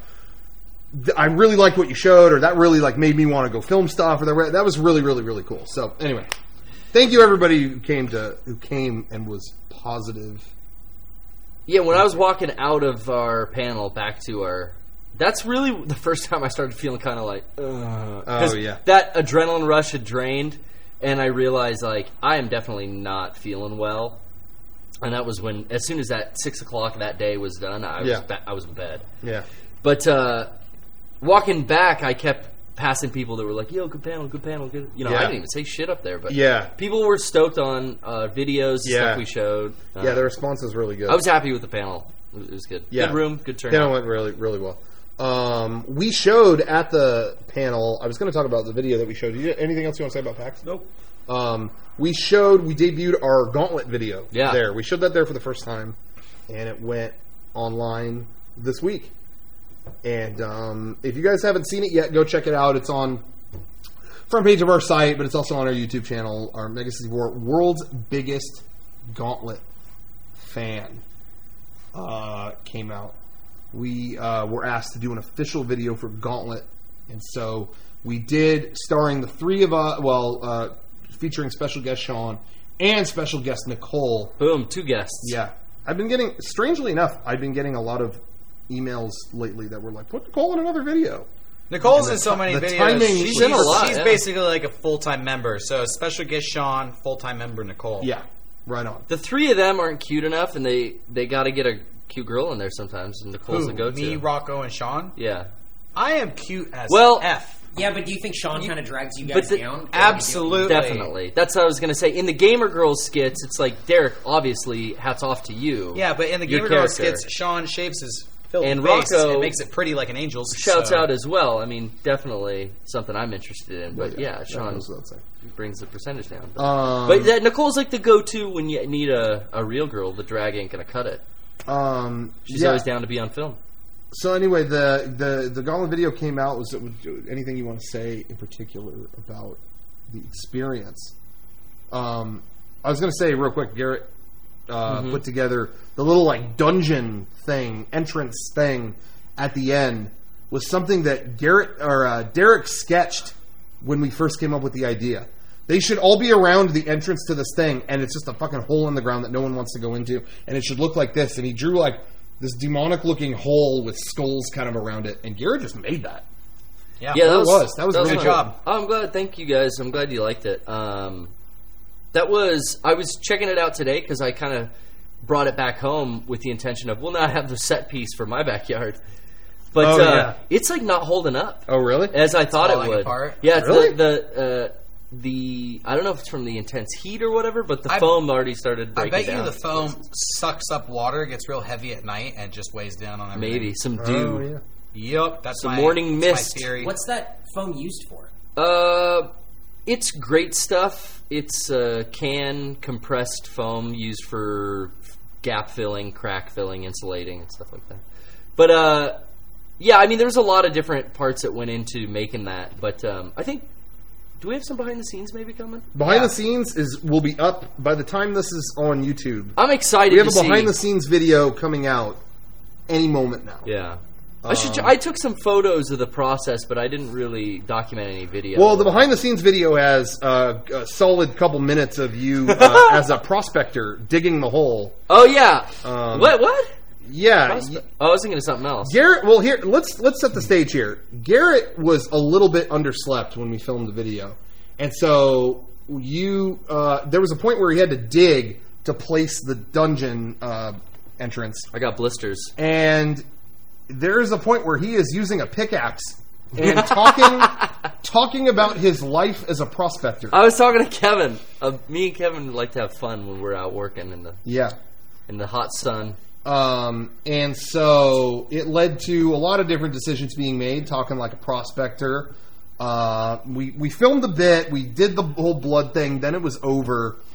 I really liked what you showed, or that really like made me want to go film stuff, or that, that was really, really, really cool. So anyway, thank you everybody who came to who came and was positive. Yeah, when I was walking out of our panel back to our, that's really the first time I started feeling kind of like, ugh. 'Cause Oh, yeah. that adrenaline rush had drained, and I realized like I am definitely not feeling well. And that was when, as soon as that six o'clock that day was done, I was Yeah. ba- I was in bed. Yeah, But uh, walking back, I kept passing people that were like, "Yo, good panel, good panel, good." You know, Yeah. I didn't even say shit up there, but Yeah. people were stoked on uh, videos, Yeah. stuff we showed. Uh, yeah. The response was really good. I was happy with the panel. It was, it was good. Yeah. Good room, good Panel turnout. went really, really well. Um, we showed at the panel. I was going to talk about the video that we showed. You anything else you want to say about PAX? Nope. Um, we showed. We debuted our Gauntlet video. Yeah. There, we showed that there for the first time, and it went online this week. And um, if you guys haven't seen it yet, go check it out. It's on front page of our site, but it's also on our YouTube channel. Our Mega sixty-four World's Biggest Gauntlet Fan uh, came out. We uh, were asked to do an official video for Gauntlet, and so we did, starring the three of us, well, uh, featuring special guest Sean and special guest Nicole. Boom, two guests. Yeah. I've been getting, strangely enough, I've been getting a lot of emails lately that were like, put Nicole in another video. Nicole's And in the so ti- many the videos. timing- she's She's in a lot, she's yeah. basically like a full time member. So special guest Sean, full time member Nicole. Yeah, right on. The three of them aren't cute enough, and they, they got to get a cute girl in there sometimes, and Nicole's Who? the go-to. Me, Rocco, and Sean. Yeah. I am cute as Well- F. Yeah, but do you think Sean kind of drags you But guys the- down? Absolutely. Definitely. That's what I was going to say. In the Gamer Girls skits, it's like, Derek, obviously, hats off to you. Yeah, but in the Your Gamer Girls character. skits, Sean shaves his filthy And face Rocco and makes it pretty like an angel's. Shouts so. out as well. I mean, definitely something I'm interested in. But yeah, that Sean goes without saying. brings the percentage down. But, Um, but that, Nicole's like the go-to when you need a, a real girl. The drag ain't going to cut it. um, She's yeah. always down to be on film. So anyway, the, the, the Gauntlet video came out. Was it, was anything you want to say in particular about the experience? Um, I was going to say real quick, Garrett uh, Mm-hmm. put together the little like dungeon thing, entrance thing at the end was something that Garrett or uh, Derek sketched when we first came up with the idea. They should all be around the entrance to this thing, and it's just a fucking hole in the ground that no one wants to go into, and it should look like this. And he drew like this demonic-looking hole with skulls kind of around it, and Garrett just made that. Yeah, Yeah, that it was, was. That was a good fun. job. Oh, I'm glad. Thank you guys. I'm glad you liked it. Um, that was. I was checking it out today because I kind of brought it back home with the intention of, we'll not have the set piece for my backyard. But Oh, uh, yeah. it's like not holding up Oh, really? as I thought it falling would. apart? Yeah, it's Really? the the, uh, the I don't know if it's from the intense heat or whatever, but the I- foam already started I breaking bet you down. the foam sucks up water, gets real heavy at night, and just weighs down on everything. Maybe some Oh, dew. yeah. Yep, that's Some my, morning that's mist. My theory. What's that foam used for? Uh, it's great stuff. It's uh, can compressed foam used for gap filling, crack filling, insulating, and stuff like that. But uh, yeah, I mean, there's a lot of different parts that went into making that. But um, I think, do we have some behind the scenes maybe coming? Behind Yeah. the scenes is will be up by the time this is on YouTube. I'm excited. We have to a behind see. the scenes video coming out any moment now. Yeah. I should. Um, I took some photos of the process, but I didn't really document any video. Well, the behind the scenes video has uh, a solid couple minutes of you uh, as a prospector digging the hole. Oh yeah. Um, what? What? Yeah. Prospe- oh, I was thinking of something else. Garrett, well, here let's let's set the stage here. Garrett was a little bit underslept when we filmed the video, and so you uh, there was a point where he had to dig to place the dungeon uh, entrance, I got blisters. and there is a point where he is using a pickaxe and talking talking about his life as a prospector. I was talking to Kevin. Uh, me and Kevin like to have fun when we're out working in the Yeah. in the hot sun. Um, and so it led to a lot of different decisions being made, talking like a prospector. Uh, we, we filmed a bit, we did the whole blood thing, then it was over.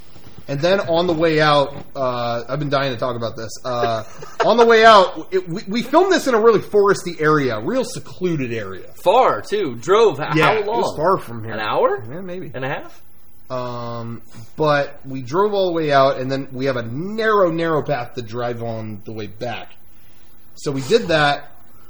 And then on the way out, uh, I've been dying to talk about this. Uh, on the way out, it, we, we filmed this in a really foresty area, real secluded area. Far, too. Drove. H- Yeah, how it long? was far from here. An hour? Yeah, maybe. And a half? Um, but we drove all the way out, and then we have a narrow, narrow path to drive on the way back. So we did that.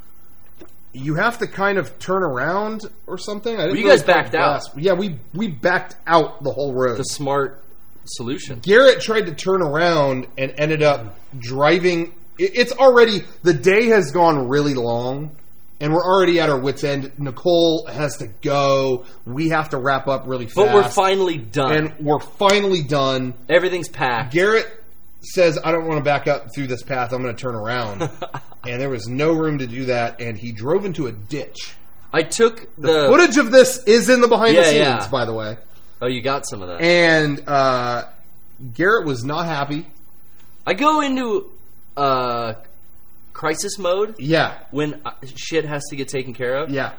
You have to kind of turn around or something. I didn't Well, you really guys backed quite out. grasp. Yeah, we we backed out the whole road. The smart solution. Garrett tried to turn around and ended up driving. it- It's already, the day has gone really long, and we're already at our wits' end. Nicole has to go. We have to wrap up really fast. But we're finally done. And we're finally done. Everything's packed. Garrett says, I don't want to back up through this path. I'm going to turn around. And there was no room to do that, and he drove into a ditch. I took The the... footage of this is in the behind the Yeah, scenes, yeah. by the way. Oh, you got some of that. And uh, Garrett was not happy. I go into uh, crisis mode Yeah. when uh, shit has to get taken care of. Yeah.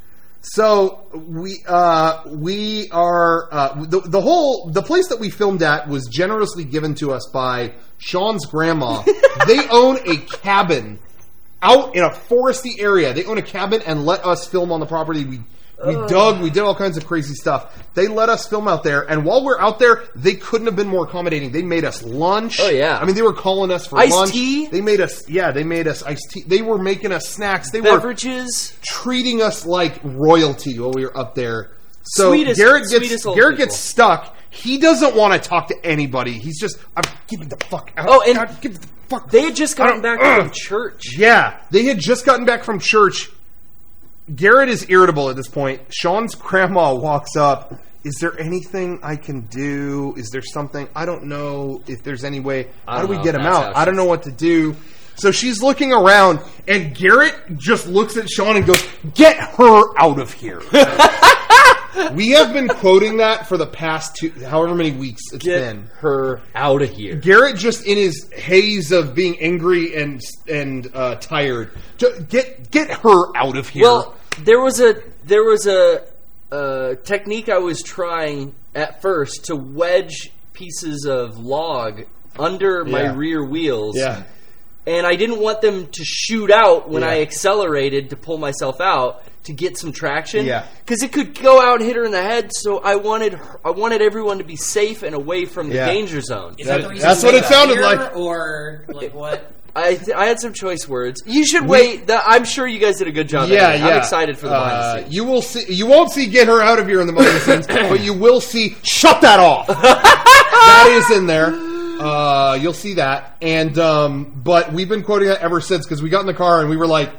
So we uh, we are uh, the the whole the place that we filmed at was generously given to us by Sean's grandma. They own a cabin out in a foresty area. They own a cabin and let us film on the property. We we dug, we did all kinds of crazy stuff. They let us film out there, and while we're out there, they couldn't have been more accommodating. They made us lunch. Oh, yeah. I mean, they were calling us for Iced lunch. tea? They made us, yeah, they made us iced tea. They were making us snacks. They were Beverages. treating us like royalty while we were up there. So Sweetest- Garrett sweetest gets old Garrett people. gets stuck. He doesn't want to talk to anybody. He's just, I'm get me the fuck out. Oh, and God, get me the fuck. They had just I gotten don't- back from ugh. church. Yeah, they had just gotten back from church. Garrett is irritable at this point. Sean's grandma walks up. Is there anything I can do? Is there something? I don't know if there's any way. I How do don't we know get if him that's out? how I don't she's- know what to do. So she's looking around, and Garrett just looks at Sean and goes, "Get her out of here." We have been quoting that for the past two, however many weeks it's Get been. her out of here. Garrett just in his haze of being angry and and uh, tired. Ju- Get get her out of here. Well, there was a there was a, a technique I was trying at first to wedge pieces of log under my Yeah. rear wheels. yeah. And I didn't want them to shoot out when Yeah. I accelerated to pull myself out to get some traction. Yeah. Because it could go out and hit her in the head. So I wanted her, I wanted everyone to be safe and away from the Yeah. danger zone. Is That- that the reason that's you what made it sounded beer, like. Or like what? I th- I had some choice words. You should wait. The, I'm sure you guys did a good job. Yeah, anyway. yeah. I'm excited for the behind Uh, the scenes. You will see. You won't see "Get her out of here" in the behind the scenes, but you will see "Shut that off." That is in there. Uh, you'll see that, and um, but we've been quoting that ever since because we got in the car and we were like,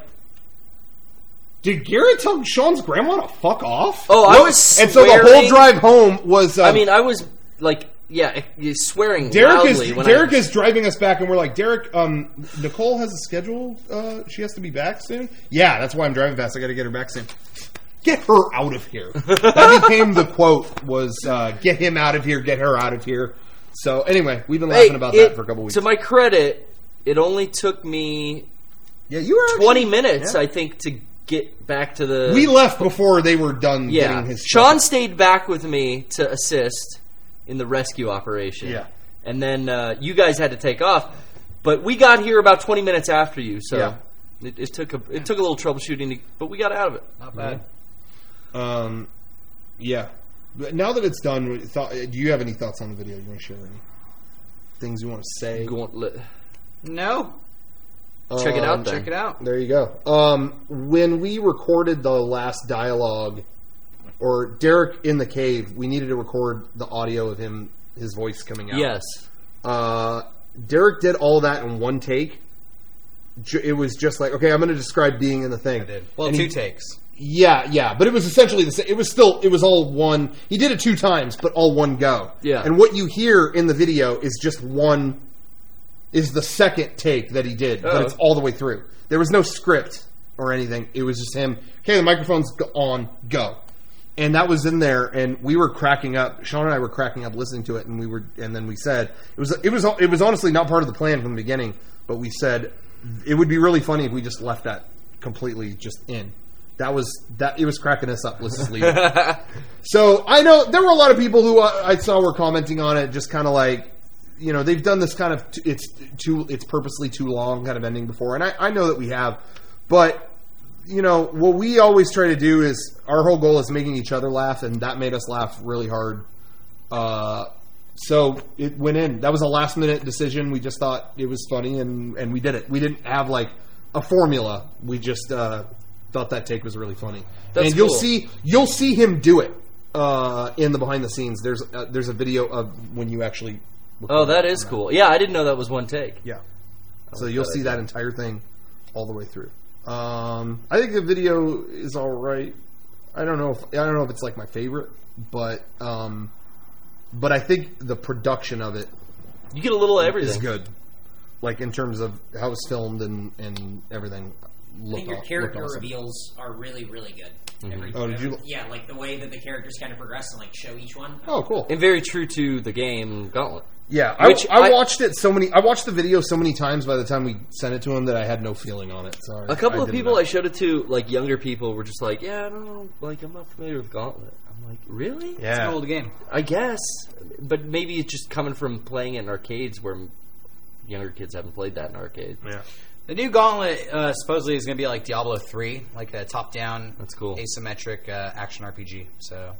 "Did Garrett tell Sean's grandma to fuck off?" Oh, I was and so the whole swearing. drive home was. Um, I mean, I was like, yeah, you swearing Derek loudly is when Derek I, is driving us back, and we're like, Derek, um, Nicole has a schedule. Uh, she has to be back soon. Yeah, that's why I'm driving fast. I got to get her back soon. Get her out of here. That became the quote. Was uh, get him out of here. Get her out of here. So anyway, we've been laughing Hey, about it- that for a couple weeks. To my credit, it only took me yeah, you were actually- twenty minutes, yeah. I think, to get back to the. We left before they were done yeah. getting his. Sean stuff. stayed back with me to assist in the rescue operation. Yeah. and then uh, you guys had to take off, but we got here about twenty minutes after you. So Yeah. it, it took a it took a little troubleshooting, to, but we got out of it. Not bad. Um, yeah. But now that it's done, thought, do you have any thoughts on the video? You want to share any things you want to say? Go on, li- No. check it out. Um, Then. Check it out. There you go. Um, when we recorded the last dialogue, or Derek in the cave, we needed to record the audio of him, his voice coming out. Yes. Uh, Derek did all that in one take. Ju- It was just like, okay, I'm going to describe being in the thing. I did. Well, And two he- takes. Yeah, yeah, but it was essentially the same. It was still, it was all one. He did it two times, but all one go. Yeah. And what you hear in the video is just one, is the second take that he did, but Oh. it's all the way through. There was no script or anything. It was just him. Okay, the microphone's go- on, go. And that was in there, and we were cracking up. Sean and I were cracking up listening to it, and we were, and then we said it was, it was, it was honestly not part of the plan from the beginning. But we said it would be really funny if we just left that completely just in. that was that. It was cracking us up. Let's just leave it. So I know there were a lot of people who uh, I saw were commenting on it, just kind of like, you know, they've done this kind of t- it's too it's purposely too long kind of ending before, and I, I know that we have, but you know what we always try to do is our whole goal is making each other laugh, and that made us laugh really hard. Uh, so it went in. That was a last minute decision. We just thought it was funny, and, and we did it. We didn't have like a formula. We just uh, thought that take was really funny. That's and you'll cool. see you'll see him do it uh, in the behind the scenes. There's uh, there's a video of when you actually. Oh, that is cool. Yeah, I didn't know that was one take. Yeah. So you'll see that entire thing all the way through. Um, I think the video is all right. I don't know if I don't know if it's like my favorite, but um, but I think the production of it You get a little of everything. is good. Like in terms of how it's filmed and, and everything. I Looked think your aw- character looked awesome. reveals are really, really good. Every, Oh, did you- Yeah, like the way that the characters kind of progress and like show each one. Oh, cool. And very true to the game Gauntlet. Yeah, I, Which I I- watched it so many. I watched the video so many times by the time we sent it to him that I had no feeling on it. So I- A couple I of didn't people know. I showed it to, like younger people, were just like, "Yeah, I don't know, like I'm not familiar with Gauntlet." I'm like, "Really? It's an old game. I guess." But maybe it's just coming from playing it in arcades where younger kids haven't played that in arcades. Yeah. The new Gauntlet uh, supposedly is going to be like Diablo three, like a top-down, That's cool. asymmetric uh, action R P G. So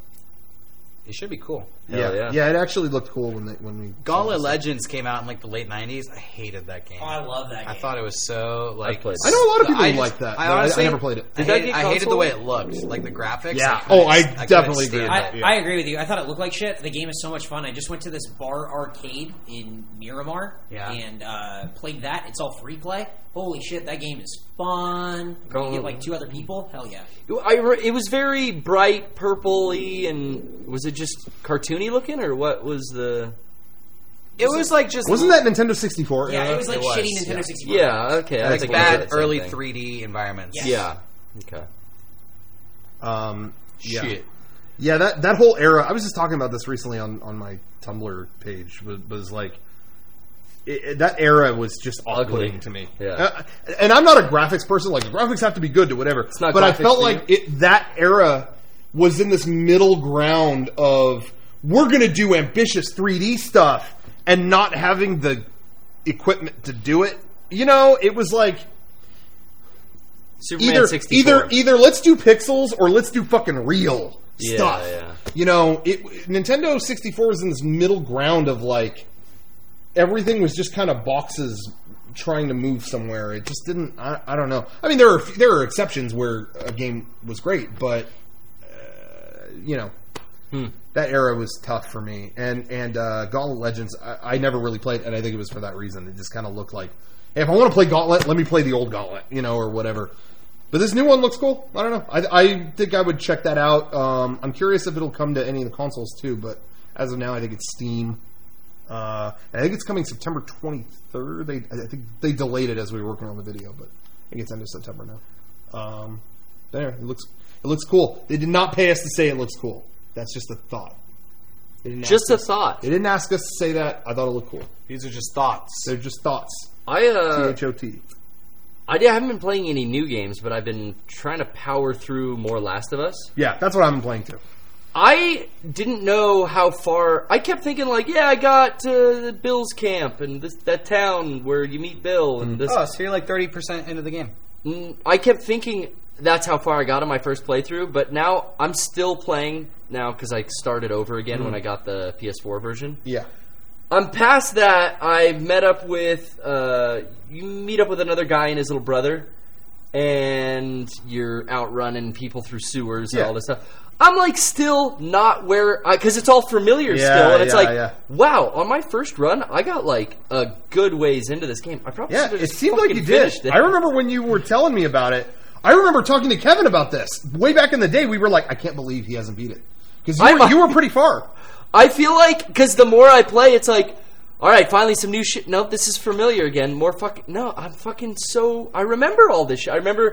it should be cool. Hell yeah, yeah. It actually looked cool when they, when we Gauntlet saw this. Legends came out in like the late nineties. I hated that game. Oh, I love that game. I thought it was so like. played it. I know a lot of people I who just- like that. I but I, honestly I never played it. I, Did that hated, get I hated the console? way it looked, like the graphics. Yeah. I couldn't- Oh, I I couldn't definitely stand agree. it. I, Yeah. I agree with you. I thought it looked like shit. The game is so much fun. I just went to this bar arcade in Miramar Yeah. and uh, played that. It's all free play. Holy shit, that game is fun. Go- You get like two other people. Hell yeah. I re- it was very bright, purpley, and was it just cartoony looking, or what was the? It was like just Wasn't that Nintendo sixty-four? Yeah, era? it was like It was, shitty Nintendo yeah. sixty-four. Yeah, okay. I like think it was bad that same early thing. three D environments. Yeah. Yeah. Okay. Um, yeah. Shit. Yeah, that that whole era. I was just talking about this recently on, on my Tumblr page. Was, was like it, it- that era was just off-putting Ugly. to me. Yeah. Uh, and I'm not a graphics person. Like the graphics have to be good to whatever. not but I graphics felt to like you? it, that era was in this middle ground of we're going to do ambitious three D stuff and not having the equipment to do it. You know, it was like. Superman Either, sixty-four. either, either let's do pixels or let's do fucking real Yeah, stuff. yeah. You know, it, Nintendo sixty-four was in this middle ground of like everything was just kind of boxes trying to move somewhere. It just didn't. I, I don't know. I mean, there are there are exceptions where a game was great, but uh, you know. Hmm. That era was tough for me, and and uh, Gauntlet Legends, I, I never really played, and I think it was for that reason. It just kind of looked like, hey, if I want to play Gauntlet, let me play the old Gauntlet, you know, or whatever. But this new one looks cool. I don't know. I, I think I would check that out. Um, I'm curious if it'll come to any of the consoles too, but as of now, I think it's Steam. Uh, I think it's coming September twenty-third. They, I think they delayed it as we were working on the video, but I think it's end of September now. Um, there, it looks it looks cool. They did not pay us to say it looks cool. That's just a thought. They didn't Just ask a us- thought. They didn't ask us to say that. I thought it looked cool. These are just thoughts. They're just thoughts. I T uh, H O T. I, I haven't been playing any new games, but I've been trying to power through more Last of Us. Yeah, that's what I've been playing too. I didn't know how far. I kept thinking like, yeah, I got to the Bill's camp and this that town where you meet Bill and this. Oh, so you're like thirty percent into the game. Mm, I kept thinking that's how far I got in my first playthrough, but now I'm still playing now because I started over again when I got the P S four version. Yeah. I'm past that. I met up with uh, you meet up with another guy and his little brother, and you're out running people through sewers and Yeah. all this stuff. I'm like still not where because it's all familiar Yeah, still, and it's yeah, like, yeah. wow. On my first run, I got like a good ways into this game. I probably Yeah, should've it just seemed like fucking you did. finished it. I remember when you were telling me about it. I remember talking to Kevin about this. Way back in the day, we were like, I can't believe he hasn't beat it. Because you, I'm were- a- you were pretty far. I feel like because the more I play, it's like, All right, finally some new shit. Nope, this is familiar again. More fucking... No, I'm fucking so... I remember all this shit. I remember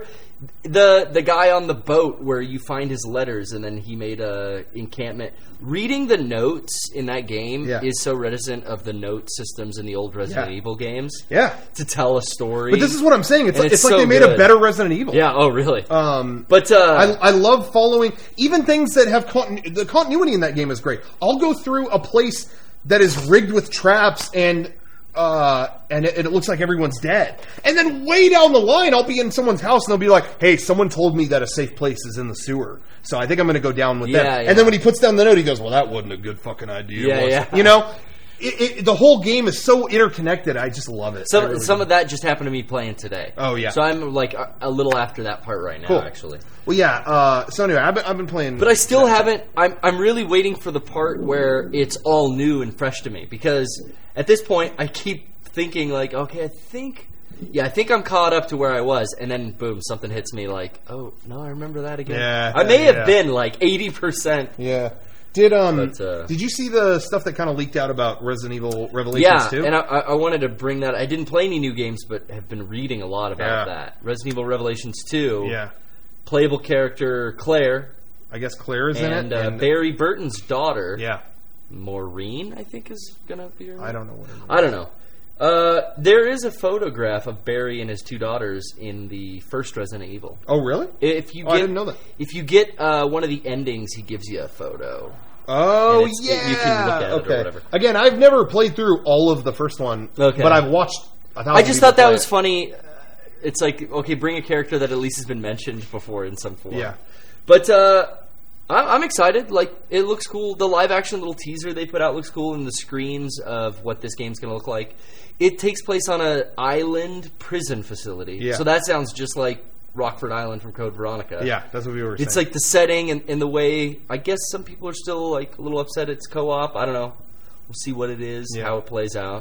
the the guy on the boat where you find his letters and then he made a encampment. Reading the notes in that game Yeah. is so reticent of the note systems in the old Resident Yeah. Evil games. Yeah. To tell a story. But this is what I'm saying. It's, And like, it's it's like so they made a good. better Resident Evil. Yeah, oh, really? Um, but, uh... I, I love following even things that have continu- the continuity in that game is great. I'll go through a place that is rigged with traps and uh, and it, it looks like everyone's dead. And then way down the line, I'll be in someone's house and they'll be like, "Hey, someone told me that a safe place is in the sewer, so I think I'm going to go down with Yeah, them." yeah. And then when he puts down the note, he goes, "Well, that wasn't a good fucking idea." Yeah, was yeah. it?" You know. It, it, the whole game is so interconnected. I just love it. I Some really some do. of that just happened to me playing today. Oh, yeah. So I'm like a, a little after that part right now, Cool. actually. Well, yeah. Uh, so anyway, I've been, I've been playing, But I still haven't. I'm I'm really waiting for the part where it's all new and fresh to me because at this point I keep thinking like, okay, I think, yeah, I think I'm caught up to where I was, and then boom, something hits me like, oh no, I remember that again. Yeah, I may yeah. have been like eighty percent. Yeah. Did um But, uh, did you see the stuff that kind of leaked out about Resident Evil Revelations Yeah, too? and I, I wanted to bring that. I didn't play any new games, but have been reading a lot about Yeah. that. Resident Evil Revelations two. yeah. Playable character Claire I guess Claire is in and, it. uh, and Barry Burton's daughter. yeah. Maureen, I think is gonna be her. I don't know what it is. I don't know. Uh, there is a photograph of Barry and his two daughters in the first Resident Evil. Oh, really? If you Oh, get, I didn't know that. If you get uh, one of the endings, he gives you a photo. Oh, And it's- yeah. you can look at it or okay. whatever. Again, I've never played through all of the first one. Okay. But I've watched a thousand I just people thought that play was it. funny. Uh, It's like, okay, bring a character that at least has been mentioned before in some form. Yeah. But uh, I'm, I'm excited. Like, it looks cool. The live action little teaser they put out looks cool, and the screens of what this game's going to look like. It takes place on an island prison facility. Yeah. So that sounds just like Rockford Island from Code Veronica. Yeah, that's what we were saying. It's like the setting and, and the way. I guess some people are still like a little upset it's co-op. I don't know. We'll see what it is, Yeah. how it plays out.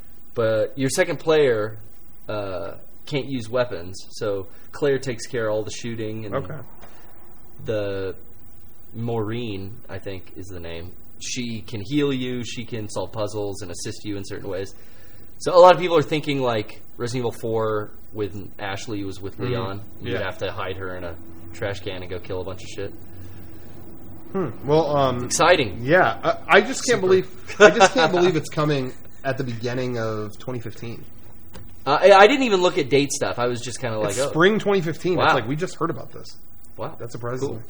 But your second player uh, can't use weapons, so Claire takes care of all the shooting. And Okay. the Maureen, I think, is the name. She can heal you. She can solve puzzles and assist you in certain ways. So a lot of people are thinking like Resident Evil four with Ashley was with Leon. You'd Yeah. have to hide her in a trash can and go kill a bunch of shit. Well, um, Exciting. yeah, I, I just can't believe I just can't believe it's coming at the beginning of twenty fifteen. Uh, I, I didn't even look at date stuff. I was just kind of like, It's oh, spring twenty fifteen. It's Wow. like we just heard about this. wow, That surprises Cool. me.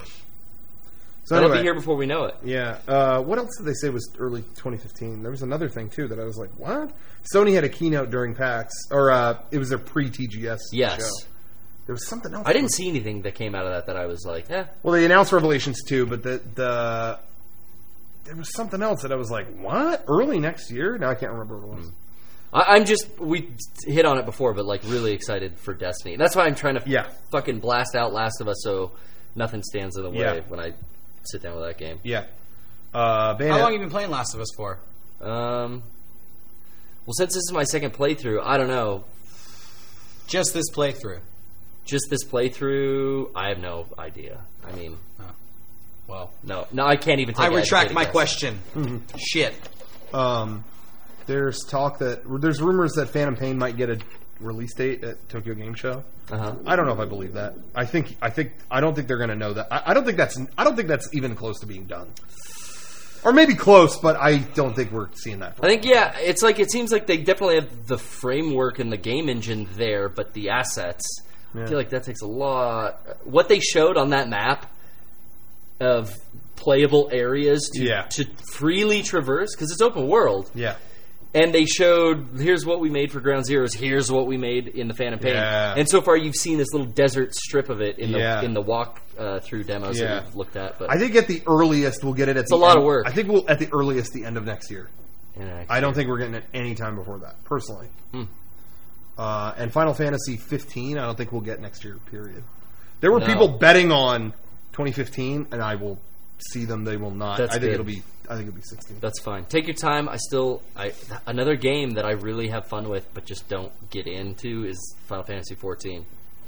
So That'll anyway, be here before we know it. yeah. Uh, what else did they say was early twenty fifteen? There was another thing too that I was like, what? Sony had a keynote during PAX, or uh, it was their pre-T G S Yes. show. There was something else. I didn't see anything that came out of that that I was like, eh. Well, they announced Revelations two, but the the there was something else that I was like, what? Early next year? Now I can't remember what it was. I, I'm just, we hit on it before, but like really excited for Destiny. That's why I'm trying to Yeah. fucking blast out Last of Us so nothing stands in the way Yeah. when I sit down with that game. Yeah. Uh, How Bayonetta- long have you been playing Last of Us for? Um, well, since this is my second playthrough, I don't know. Just this playthrough. Just this playthrough, I have no idea. I mean, Well, no, no, I can't even. Take I an retract educated my guess. question. Shit. Um, there's talk that there's rumors that Phantom Pain might get a release date at Tokyo Game Show. Uh-huh. I don't know if I believe that. I think I think I don't think they're going to know that. I, I don't think that's I don't think that's even close to being done. Or maybe close, but I don't think we're seeing that. For I think yeah, it's like it seems like they definitely have the framework and the game engine there, but the assets. Yeah. I feel like that takes a lot. What they showed on that map of playable areas to Yeah. to freely traverse because it's open world. yeah. And they showed, here's what we made for Ground Zeroes, here's what we made in the Phantom Pain. Yeah. And so far you've seen this little desert strip of it in the Yeah. in the walk uh, through demos Yeah. that we've looked at. But I think at the earliest we'll get it at It's the a lot end- of work. I think we'll at the earliest the end of next year. yeah, I don't think we're getting it any time before that, personally. Hmm. Uh, and Final Fantasy fifteen, I don't think we'll get next year, period. There were No. people betting on twenty fifteen, and I will see them. They will not. That's I think good. it'll be. I think it'll be sixteen. That's fine. Take your time. I still, I another game that I really have fun with, but just don't get into is Final Fantasy fourteen.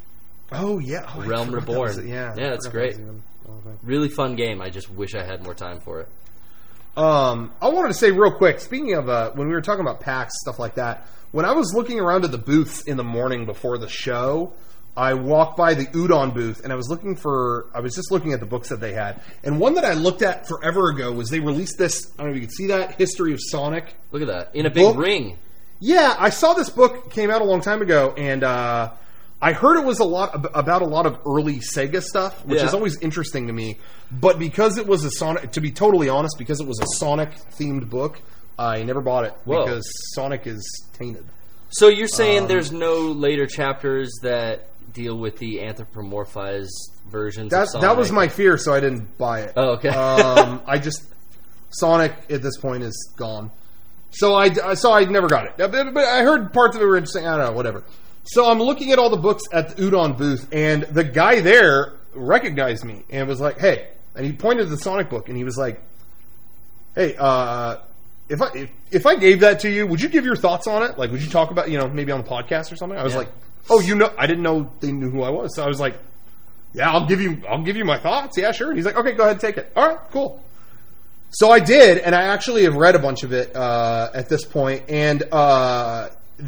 Oh yeah, oh, I Realm forgot that Reborn. was it. Yeah, Yeah, I that's forgot great. that was even- oh, okay. Really fun game. I just wish I had more time for it. Um, I wanted to say real quick, speaking of uh, when we were talking about PAX, stuff like that, when I was looking around at the booths in the morning before the show, I walked by the Udon booth, and I was looking for, I was just looking at the books that they had. And one that I looked at forever ago was they released this, I don't know if you can see that, History of Sonic. Look at that. In a big book. ring. Yeah, I saw this book, came out a long time ago, and uh, I heard it was a lot ab- about a lot of early Sega stuff, which Yeah. is always interesting to me. But because it was a Sonic, to be totally honest, because it was a Sonic-themed book, I never bought it Whoa. because Sonic is tainted. So you're saying Um, there's no later chapters that deal with the anthropomorphized versions That of Sonic? that was my fear, so I didn't buy it. Oh, okay. um, I just Sonic at this point is gone, so I so I never got it. But, but I heard parts of it were interesting. I don't know, whatever. So I'm looking at all the books at the Udon booth, and the guy there recognized me and was like, "Hey," and he pointed to the Sonic book, and he was like, "Hey, uh, if I if, if I gave that to you, would you give your thoughts on it? Like, would you talk about, you know, maybe on the podcast or something?" I was Yeah. like, "Oh, you know, I didn't know they knew who I was," so I was like, "Yeah, I'll give you, I'll give you my thoughts. Yeah, sure." And he's like, "Okay, go ahead and take it." All right, cool. So I did, and I actually have read a bunch of it uh, at this point, and uh,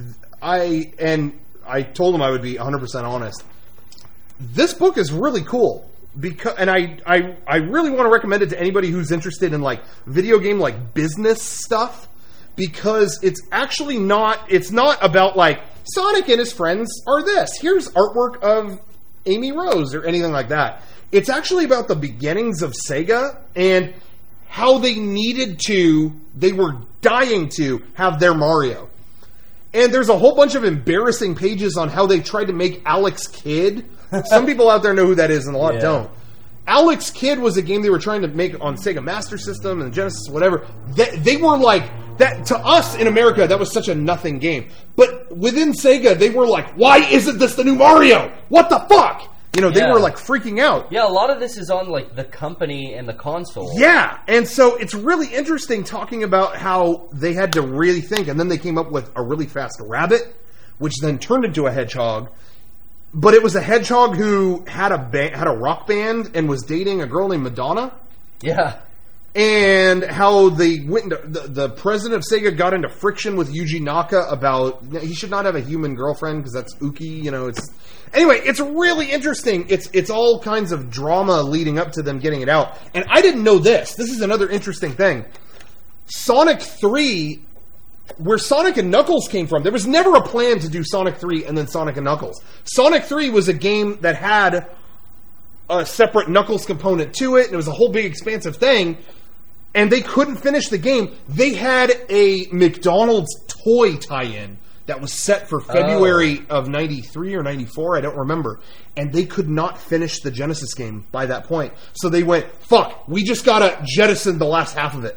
I and I told him I would be one hundred percent honest. This book is really cool, because, and I, I I really want to recommend it to anybody who's interested in like video game like business stuff, because it's actually not it's not about like Sonic and his friends are this. Here's artwork of Amy Rose or anything like that. It's actually about the beginnings of Sega and how they needed to, they were dying to have their Mario. And there's a whole bunch of embarrassing pages on how they tried to make Alex Kidd. Some people out there know who that is and a lot Yeah. don't. Alex Kidd was a game they were trying to make on Sega Master System and Genesis, whatever. They, they were like, that to us in America, that was such a nothing game. But within Sega, they were like, why isn't this the new Mario? What the fuck? You know, they Yeah. were like freaking out. Yeah, a lot of this is on like the company and the console. Yeah, and so it's really interesting talking about how they had to really think, and then they came up with a really fast rabbit, which then turned into a hedgehog. But it was a hedgehog who had a ba- had a rock band and was dating a girl named Madonna, Yeah. and how they went into, the, the president of Sega got into friction with Yuji Naka about he should not have a human girlfriend because that's Uki. You know, it's anyway. It's really interesting. It's it's all kinds of drama leading up to them getting it out. And I didn't know this. This is another interesting thing. Sonic three, where Sonic and Knuckles came from, there was never a plan to do Sonic three and then Sonic and Knuckles. Sonic three was a game that had a separate Knuckles component to it, and it was a whole big expansive thing. And they couldn't finish the game. They had a McDonald's toy tie-in that was set for February of ninety-three or ninety-four, I don't remember. And they could not finish the Genesis game by that point. So they went, fuck, we just gotta jettison the last half of it.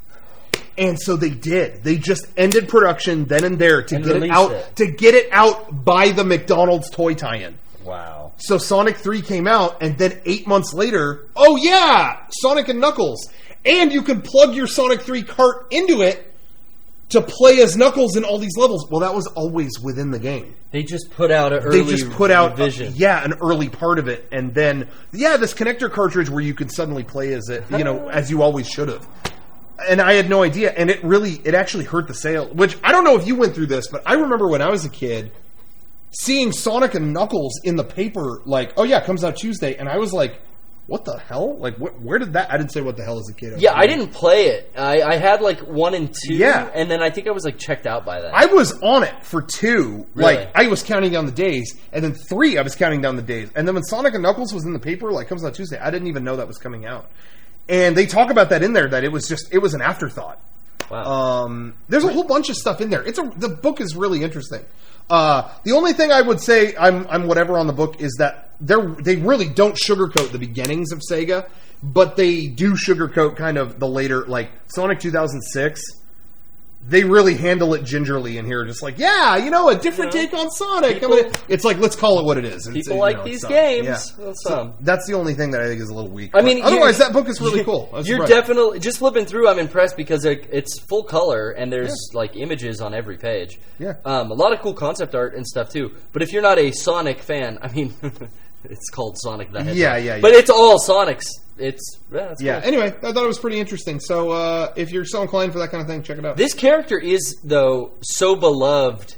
And so they did. They just ended production then and there to And get it released out it. to get it out by the McDonald's toy tie-in. Wow. So Sonic three came out, and then eight months later, oh yeah, Sonic and Knuckles. And you can plug your Sonic three cart into it to play as Knuckles in all these levels. Well, that was always within the game. They just put out an early They just put out, revision. yeah, an early part of it. And then, yeah, this connector cartridge where you can suddenly play as it, you know, as you always should have. And I had no idea. And it really, it actually hurt the sale. Which, I don't know if you went through this, but I remember when I was a kid, seeing Sonic and Knuckles in the paper, like, oh yeah, it comes out Tuesday. And I was like, what the hell? Like, wh- where did that? I didn't say what the hell as a kid. Yeah, I didn't play it. I, I had like one and two, Yeah. and then I think I was like checked out by that. I was on it for two. Really? Like, I was counting down the days. And then three, I was counting down the days. And then when Sonic and Knuckles was in the paper, like, comes out Tuesday, I didn't even know that was coming out. And they talk about that in there, that it was just, it was an afterthought. Wow. Um, there's a whole bunch of stuff in there. It's a, the book is really interesting. Uh, the only thing I would say I'm, I'm whatever on the book is that they're, they really don't sugarcoat the beginnings of Sega, but they do sugarcoat kind of the later, like Sonic two thousand six. They really handle it gingerly in here, just like, yeah, you know, a different You know, take on Sonic. people- I mean, it's like, let's call it what it is. It's, People you like know, these it's, uh, games. yeah. That's, So um, that's the only thing that I think is a little weak. I mean, But otherwise, you're- that book is really cool. I was You're surprised. definitely just flipping through. I'm impressed because it, it's full color and there's like images on every page. Yeah. um, a lot of cool concept art and stuff too. But if you're not a Sonic fan, I mean, It's called Sonic the Hedgehog. Yeah, yeah, yeah. But it's all Sonics. It's yeah. That's Yeah. cool. Anyway, I thought it was pretty interesting. So uh, if you're so inclined for that kind of thing, check it out. This character is though so beloved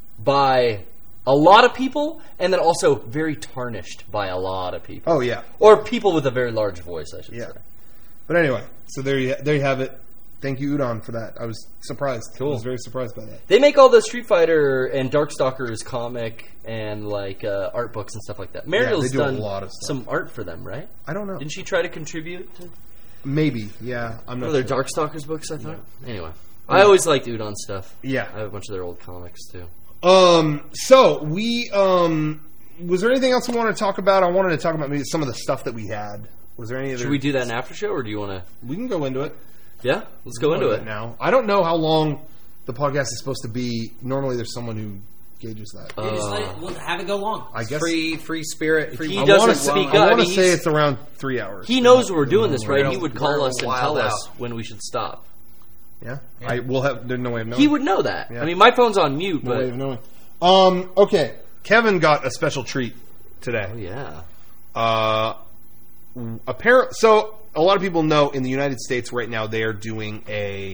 by a lot of people, and then also very tarnished by a lot of people. Oh yeah, Or people with a very large voice, I should yeah. say. But anyway, so there you there you have it. Thank you, Udon, for that. I was surprised. Cool. I was very surprised by that. They make all the Street Fighter and Darkstalkers comic and like uh, art books and stuff like that. Mariel's they do a done lot of stuff. some art for them, right? I don't know. Didn't she try to contribute to Maybe. Yeah. I'm not. one of their sure. Darkstalkers books? I thought. Anyway, I always liked Udon stuff. Yeah. I have a bunch of their old comics too. Um. So we um. Was there anything else we wanted to talk about? I wanted to talk about maybe some of the stuff that we had. Was there any other? Should we do that in after show, or do you want to? We can go into it. Yeah, let's go into it. now. I don't know how long the podcast is supposed to be. Normally, there's someone who gauges that. You just let it, we'll have it go long. I guess Free, free spirit. Free he I doesn't wanna- speak I up, want I to mean, say he's- it's around three hours. He knows we're doing this, right? We're He would gonna- call we're us and wild tell us out. when we should stop. Yeah, I will have. There's no way of knowing. He would know that. Yeah. I mean, my phone's on mute, No way but of knowing. Um. Okay. Kevin got a special treat today. oh yeah, Uh, apparent. So a lot of people know in the United States right now they are doing a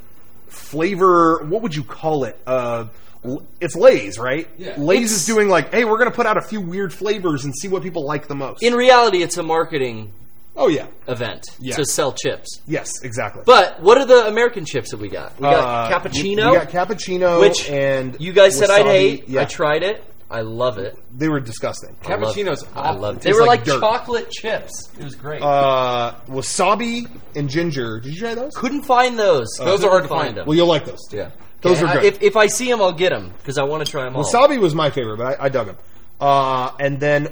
flavor. What would you call it? Uh, l- it's Lay's, right? Yeah. Lay's It's- is doing like, hey, we're going to put out a few weird flavors and see what people like the most. in reality, it's a marketing oh yeah, event Yeah. to sell chips. yes, exactly. But what are the American chips that we got? We got Uh, cappuccino, We got cappuccino, which and you guys said I'd wasabi. hate. Yeah, I tried it. I love it. they were disgusting. I love- Cappuccino's I awful. love. It They tastes were like like, dirt. chocolate chips. It was great. Uh, wasabi and ginger. Did you try those? Couldn't find those. Those are hard to find. them. Well, you'll like those. Yeah. Those are I- good. If, if I see them, I'll get them because I want to try them all. Wasabi was my favorite, but I, I dug them. Uh, and then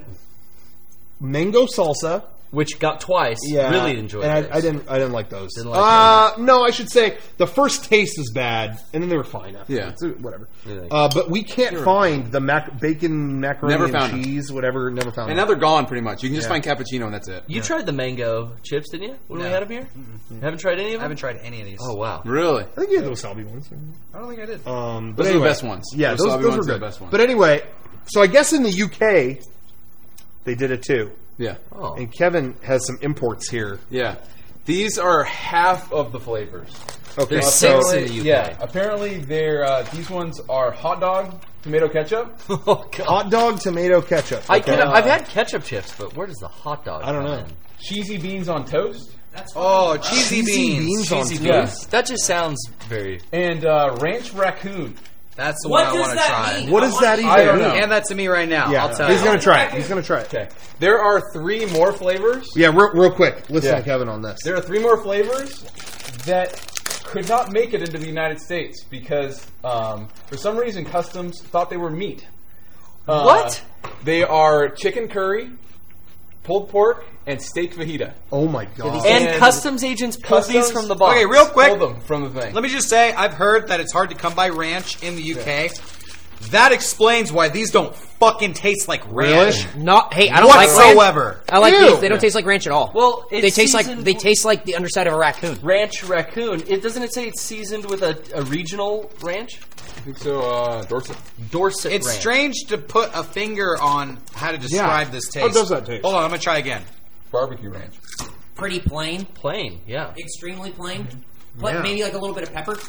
mango salsa. Which got twice. Yeah, Really enjoyed and those. I, I didn't. I didn't like those. Didn't like uh, no, I should say the first taste was bad, and then they were fine after. Yeah. So, whatever. Really? Uh, but we can't find the mac- bacon macaroni Never and found 'em. cheese, whatever. Never found. And them. now they're gone pretty much. You can just Yeah. find cappuccino and that's it. You tried the mango chips, didn't you? When we No. had them here? You haven't tried any of them? I haven't tried any of these. Oh, wow. Really? I think you had the wasabi ones. I don't think I did. Um, but Those are the anyway, best ones. Yeah, Those those, wasabi those ones were are the good. best ones. But anyway, so I guess in the U K they did it too. Yeah. Oh. And Kevin has some imports here. Yeah. These are half of the flavors. Okay, There's so six in the U K. Yeah. Apparently, they're uh, these ones are hot dog, tomato ketchup. Oh, God. hot dog, tomato, ketchup. I Okay. could I've had ketchup chips, but where does the hot dog I don't come know. in? Cheesy beans on toast. Oh, cheesy Cheesy beans on Cheesy toast. beans. That just sounds very... And uh, ranch raccoon. That's the What one I does want to that try. mean? What I does wanna that eat even I don't mean? know. Hand that to me right now. Yeah, I'll tell he's you. gonna try it. He's gonna try it. Okay. There are three more flavors. Yeah, real, real quick. Listen Yeah. to Kevin on this. There are three more flavors that could not make it into the United States because, um, for some reason, customs thought they were meat. Uh, What? They are chicken curry, pulled pork, and steak fajita. Oh my god. And, And customs agents pulled these customs- from the box. Okay, real quick. Pulled them from the thing. Let me just say, I've heard that it's hard to come by ranch in the U K. That explains why these don't fucking taste like ranch Not hey, I don't like ranch. whatsoever. I like Ew. these. They don't taste like ranch at all. Well, it's they taste like seasoned- they taste like the underside of a raccoon. Ranch raccoon. It doesn't it say it's seasoned with a, a regional ranch? I think so, uh, Dorset. Dorset It's ranch. strange to put a finger on how to describe this taste. How does that taste? Hold on, I'm gonna try again. Barbecue ranch. Pretty plain, Plain, yeah. extremely plain. But Yeah. maybe like a little bit of pepper.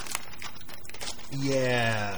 Yeah.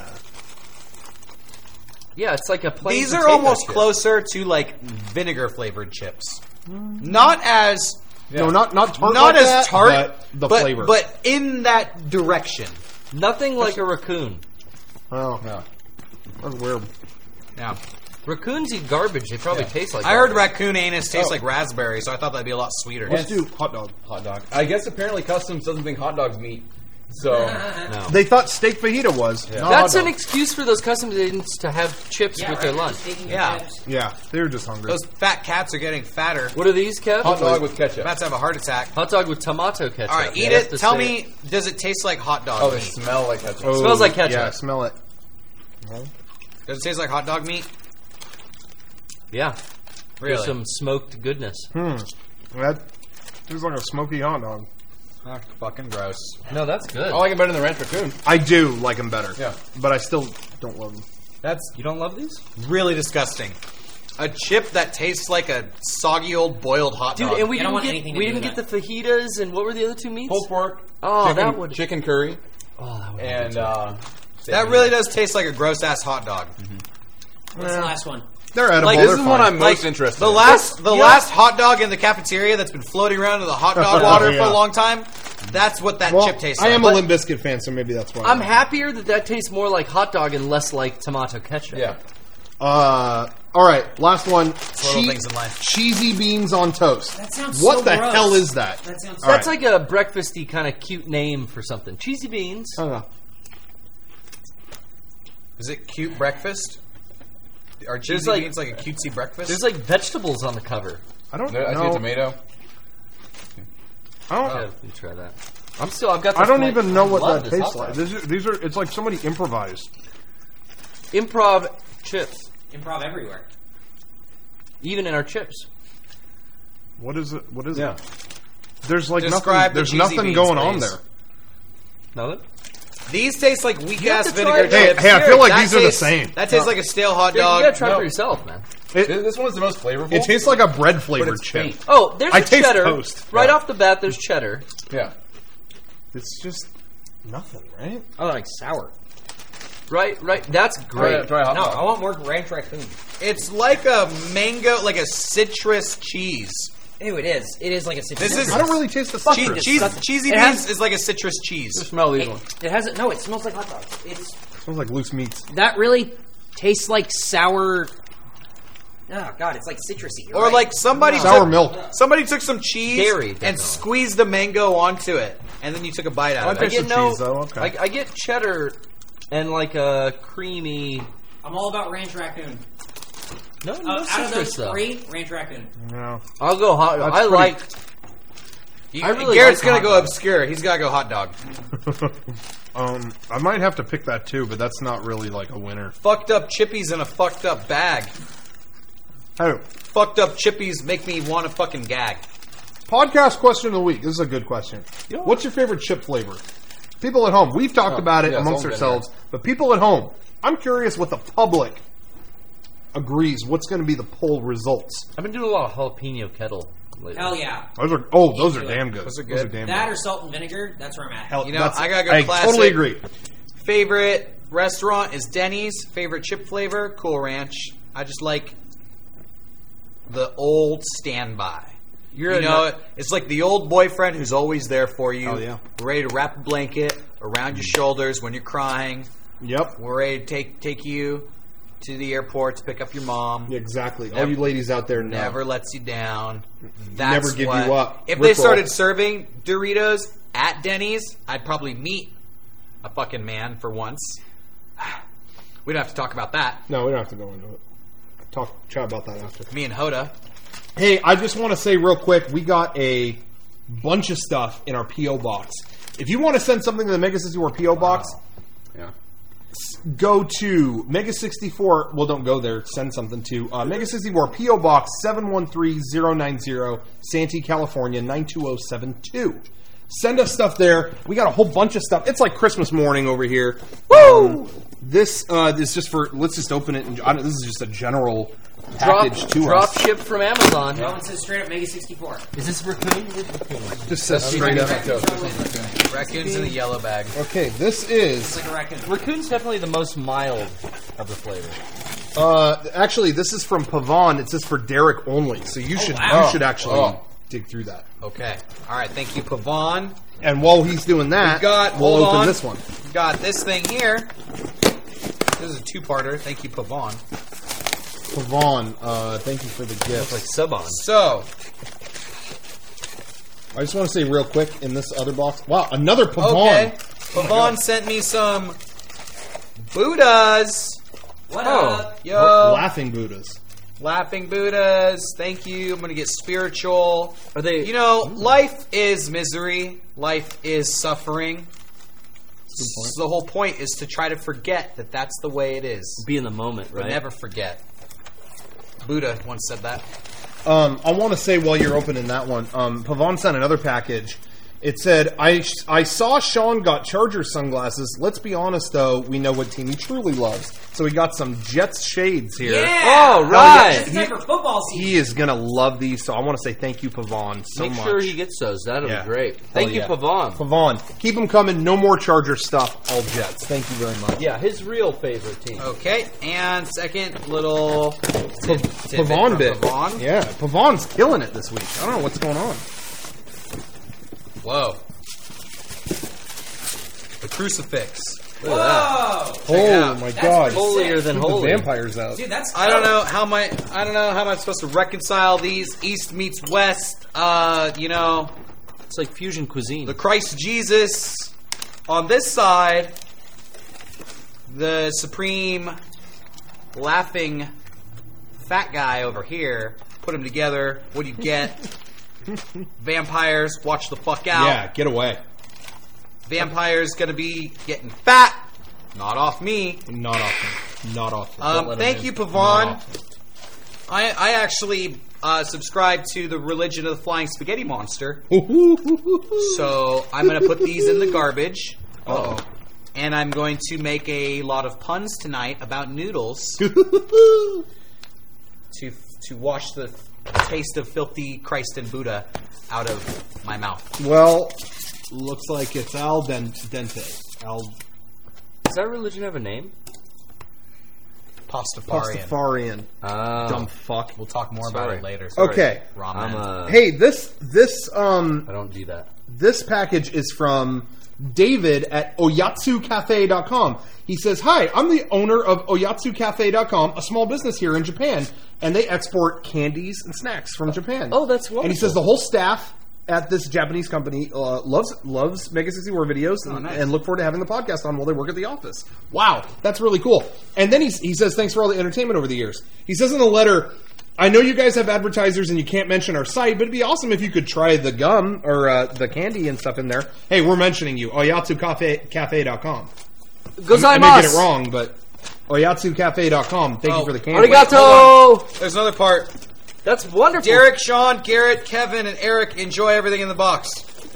Yeah, it's like a plain These are potato almost chip. closer to like vinegar flavored chips. Not as No, not not tart. not like as that, tart, but the but, flavor. but in that direction. Nothing like a raccoon. oh, No. that's weird. Yeah. Raccoons eat garbage. They probably Yeah. taste like I heard garbage. raccoon anus tastes Oh. like raspberry, so I thought that'd be a lot sweeter. Let's do hot dog. Hot dog. I guess apparently customs doesn't think hot dog's meat. So, No. They thought steak fajita was. Not That's hot an dog. excuse for those customs agents to have chips with their right, lunch. taking Yeah. chips. Yeah, they were just hungry. Those fat cats are getting fatter. What are these, Kev? hot dog with ketchup. About to have a heart attack. Hot dog with tomato ketchup. All right, You eat have it. to Tell say me, does it taste like hot dog Oh, they meat? smell like ketchup. Oh, smells like ketchup. Yeah, smell it. Does it taste like hot dog meat? Yeah. Really? There's some smoked goodness. Hmm. That tastes like a smoky hot dog. Ah, fucking gross. No, that's good. I like it better than the ranch raccoon. I do like them better. Yeah. But I still don't love them. That's You don't love these? really disgusting. A chip that tastes like a soggy old boiled hot Dude, dog. and we You don't didn't want get anything to we do didn't with get the fajitas, and what were the other two meats? Pulled pork. Oh, chicken, that would- chicken curry. Oh, that would And uh, that really does taste like a gross ass hot dog. What's the last one? they're edible. Like, they're this is fine. what I'm most Like, interested. The in. last, the Yeah. last hot dog in the cafeteria that's been floating around in the hot dog water Yeah. for a long time. That's what that Well, chip tastes I like. am But- a Limp Bizkit fan, so maybe that's why. I'm happier that that tastes more like hot dog and less like tomato ketchup. Yeah. Uh, all right, last one. little Che- things in life. Cheesy beans on toast. That sounds What so the gross. hell is that? That sounds. All That's right. like a breakfasty kind of cute name for something. Cheesy beans. I don't know. Is it cute breakfast? Are cheesy like- beans like a cutesy breakfast? There's like vegetables on the cover. I don't I see know. a tomato. I don't. Yeah, let me try that. I'm still. I've got. I this don't like- even know what love that this tastes hot like. dog. This is, these are. It's like somebody improvised. Improv chips, Improv everywhere. even in our chips. What is it? What is Yeah. it? There's like Describe the nothing. There's cheesy nothing beans, going on please. there. Nothing. These taste like weak You have ass to try vinegar it. Hey, chips. hey, I feel like That these are the tastes- same. That tastes like a stale hot You dog. gotta try it no. for yourself, man. This, this one is the most flavorful. It tastes like a bread flavored it's chip. faint. Oh, there's I a taste cheddar. toast. Right Yeah. off the bat, there's cheddar. Yeah. It's just nothing, right? Oh, like sour. Right, right. That's Try, great. try a hot No, dog. I want more ranch raccoon. It's like a mango, like a citrus cheese. Ew, it is. It is like a citrus. This is- I don't really taste the Che- citrus. cheese, disgusting. cheesy It beans has- is like a citrus cheese. Just smell these It, ones. it has it. No, it smells like hot dogs. It's smells like loose meats. that really tastes like sour. Oh God, it's like citrusy. You're Or right. like somebody Sour took, milk. Somebody took some cheese Dairy, and definitely. squeezed the mango onto it, and then you took a bite out I of I it. like get some no. cheese, though, okay. I, I get cheddar and like a creamy. I'm all about ranch raccoon. No, Uh, no out of citrus those though. three, ranch raccoon. No. I'll go hot. That's I pretty- like. You- I really Garrett's like gonna hot go dog. obscure. He's gotta go hot dog. um, I might have to pick that too, but that's not really like a winner. Fucked up chippies in a fucked up bag. Oh, Fucked up chippies make me want to fucking gag. podcast question of the week. This is a good question. What's your favorite chip flavor? People at home, we've talked Oh, about it yeah, amongst it's all ourselves, but people at home, I'm curious what the public agrees. What's going to be the poll results? I've been doing a lot of jalapeno kettle lately. Hell yeah. Those are oh, those are Into it. damn good. Those are good. damn That good. or salt and vinegar. That's where I'm at. Hell, You know, that's- I gotta go I classic. totally agree. Favorite restaurant is Denny's. Favorite chip flavor, Cool Ranch. I just like the old standby. You're you a know, nut- it's like the old boyfriend who's always there for you. Oh, yeah. Ready to wrap a blanket around your shoulders when you're crying. Yep. We're ready to take take you to the airport to pick up your mom. Exactly. All Never- you ladies out there know. Never lets you down. That's Never give what- you up. If they Rickroll. started serving Doritos at Denny's, I'd probably meet a fucking man for once. We don't have to talk about that. No, we don't have to go into it. Talk chat about that after. Me and Hoda. Hey, I just want to say real quick, we got a bunch of stuff in our P O box. If you want to send something to the Mega sixty-four P O box, Yeah. go to Mega sixty-four. Well, don't go there. Send something to uh, Mega sixty-four P O Box seven one three zero nine zero, Santee, California nine two zero seven two. Send us stuff there. We got a whole bunch of stuff. It's like Christmas morning over here. Woo! This uh, is just for. Let's just open it. And, I don't, this is just a general Drop, package to drop us. ship from Amazon. That one says straight up Mega sixty-four. Is this raccoon? Is it raccoon? Just says straight up. Raccoons in a yellow bag. Okay, this is It's like a raccoon. Raccoon's definitely the most mild of the flavor. uh, actually this is from Pavon. It says for Derek only, so you should wow. you should actually Oh. dig through that. Okay. All right. Thank you, Pavon. And while he's doing that, We've got- we'll hold open on. this one. We've got this thing here. This is a two-parter. Thank you, Pavon. Pavon, uh, thank you for the gift. Like sub on. So, I just want to say real quick in this other box. Wow, another Pavon. okay. Pavon sent me some Buddhas. What Oh. up? Yo. Laughing Buddhas. Laughing Buddhas. Thank you. I'm going to get spiritual. Are they? You know, life is misery. Life is suffering. So the whole point is to try to forget that that's the way it is. be in the moment, But right? never forget. Buddha once said that. Um, I want to say while you're opening that one, um, Pavon sent another package. It said, I, I saw Sean got Charger sunglasses. Let's be honest, though, we know what team he truly loves. So he got some Jets shades here. Yeah! Oh, right. It's time for football season. He is going to love these, so I want to say thank you, Pavon, so Make much. sure he gets those. That'll Yeah. be great. Thank you, yeah. Pavon. Pavon, keep them coming. No more Charger stuff, all Jets. Thank you very much. Yeah, his real favorite team. Okay, and second little tid- tidbit Pavon from bit. Pavon. Yeah, Pavon's killing it this week. I don't know what's going on. Whoa. The crucifix. Whoa! Oh my That's god. pretty Holier sick. than The holy. vampires out. Dude, that's I don't know how my I don't know how am I supposed to reconcile these East meets West. Uh, you know, It's like fusion cuisine. the Christ Jesus on this side, the supreme laughing fat guy over here. Put them together. What do you get? Vampires, watch the fuck out. Yeah, get away. Vampires gonna be getting fat. Not off me. Not often. Not often. Um, let thank him you, in. Pavon. I I actually uh, subscribe to the religion of the flying spaghetti monster, so I'm gonna put these in the garbage. Uh-oh. And I'm going to make a lot of puns tonight about noodles to to wash the taste of filthy Christ and Buddha out of my mouth. Well, looks like it's al dente. Al Does that religion have a name? Pastafarian. Pastafarian. Oh. Dumb fuck. We'll talk more about Sorry. it later. Okay. Ramen. I'm a. Hey, this this um I don't do that. this package is from David at oyatsu cafe dot com. He says, "Hi, I'm the owner of oyatsu cafe dot com, a small business here in Japan, and they export candies and snacks from Japan." Oh, that's And he wonderful. says the whole staff at this Japanese company uh, loves loves Mega sixty-four videos and, nice. and look forward to having the podcast on while they work at the office. Wow, that's really cool. And then he, he says, thanks for all the entertainment over the years. He says in the letter, I know you guys have advertisers and you can't mention our site, but it'd be awesome if you could try the gum or uh, the candy and stuff in there. Hey, we're mentioning you, oyatsu cafe dot com. I may get it wrong, but oyatsu cafe dot com. Thank Oh, you for the candy. Arigato! There's another part. That's wonderful. Derek, Sean, Garrett, Kevin, and Eric enjoy everything in the box.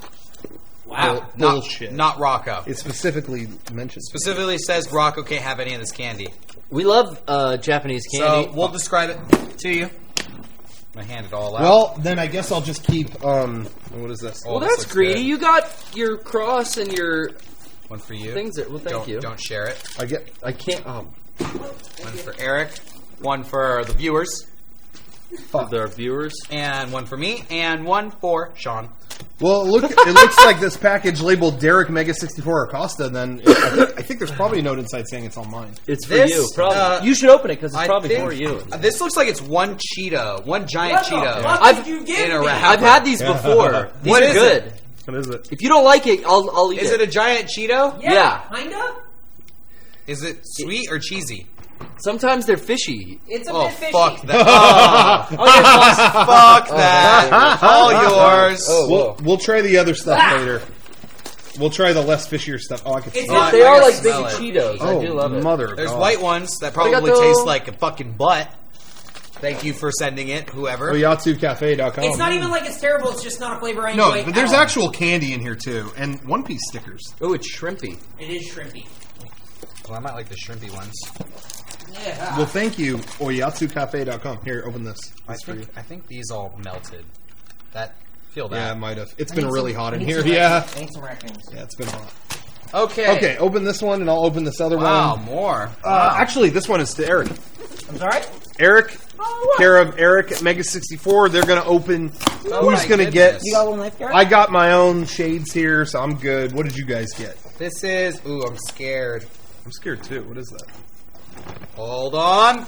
Wow. Not, Bullshit. not Rocco. It specifically mentions. Specifically says Rocco can't have any of this candy. We love uh, Japanese candy. So we'll describe it to you. I hand it all out. Well, then I guess I'll just keep. Um, what is this? Oh, well, this that's looks greedy. good. You got your cross and your One for you. things. That, well, thank don't, you. Don't share it. I get. I can't. Oh, One for Eric. One for the viewers. for our viewers. And one for me. And one for Sean. Well, look. It looks like this package labeled Derek Mega sixty-four Acosta. Then I think, I think there's probably a note inside saying it's all mine. It's for This, you. Probably. uh, you should open it because it's I probably think- for you. uh, This looks like it's one Cheeto. One giant What the Cheeto. fuck I've- did you give in a me? wrap. I've had these before. These What are is good. it? What is it? If you don't like it, I'll I'll eat Is it. it a giant Cheeto? Yeah, Yeah. kinda. Is it sweet or cheesy? Sometimes they're fishy. It's a Oh, bit fishy. fuck that. Oh, fuck that. All yours. Oh, We'll, whoa. we'll try the other stuff later. We'll try the less fishier stuff. Oh, I can It's smell not- it. They I are can like big smell it. Cheetos. Oh, I do love it. mother. There's God. white ones that probably Arigato. taste like a fucking butt. Thank you for sending it, whoever. oyatsu cafe dot com. It's not even like it's terrible. It's just not a flavor I No, enjoy but there's at all. actual candy in here too, and One Piece stickers. Oh, it's shrimpy. It is shrimpy. Well, I might like the shrimpy ones. Yeah. Well, thank you, oyatsu cafe dot com. Here, open this. I It's for you. think, I think these all melted. That feel Yeah, that. it might have. It's I been need really some- hot I in need here. some Yeah. raccoons. I need some raccoons. Yeah, it's been hot. Okay. Okay, open this one, and I'll open this other Wow, one. more. Uh, actually, this one is to Eric. I'm sorry? Eric, Oh, what? care of Eric at Mega sixty-four. They're going to open. Oh who's my going to get? goodness. You got one left, Garrett? I got my own shades here, so I'm good. What did you guys get? This is. Ooh, I'm scared. I'm scared too. What is that? Hold on.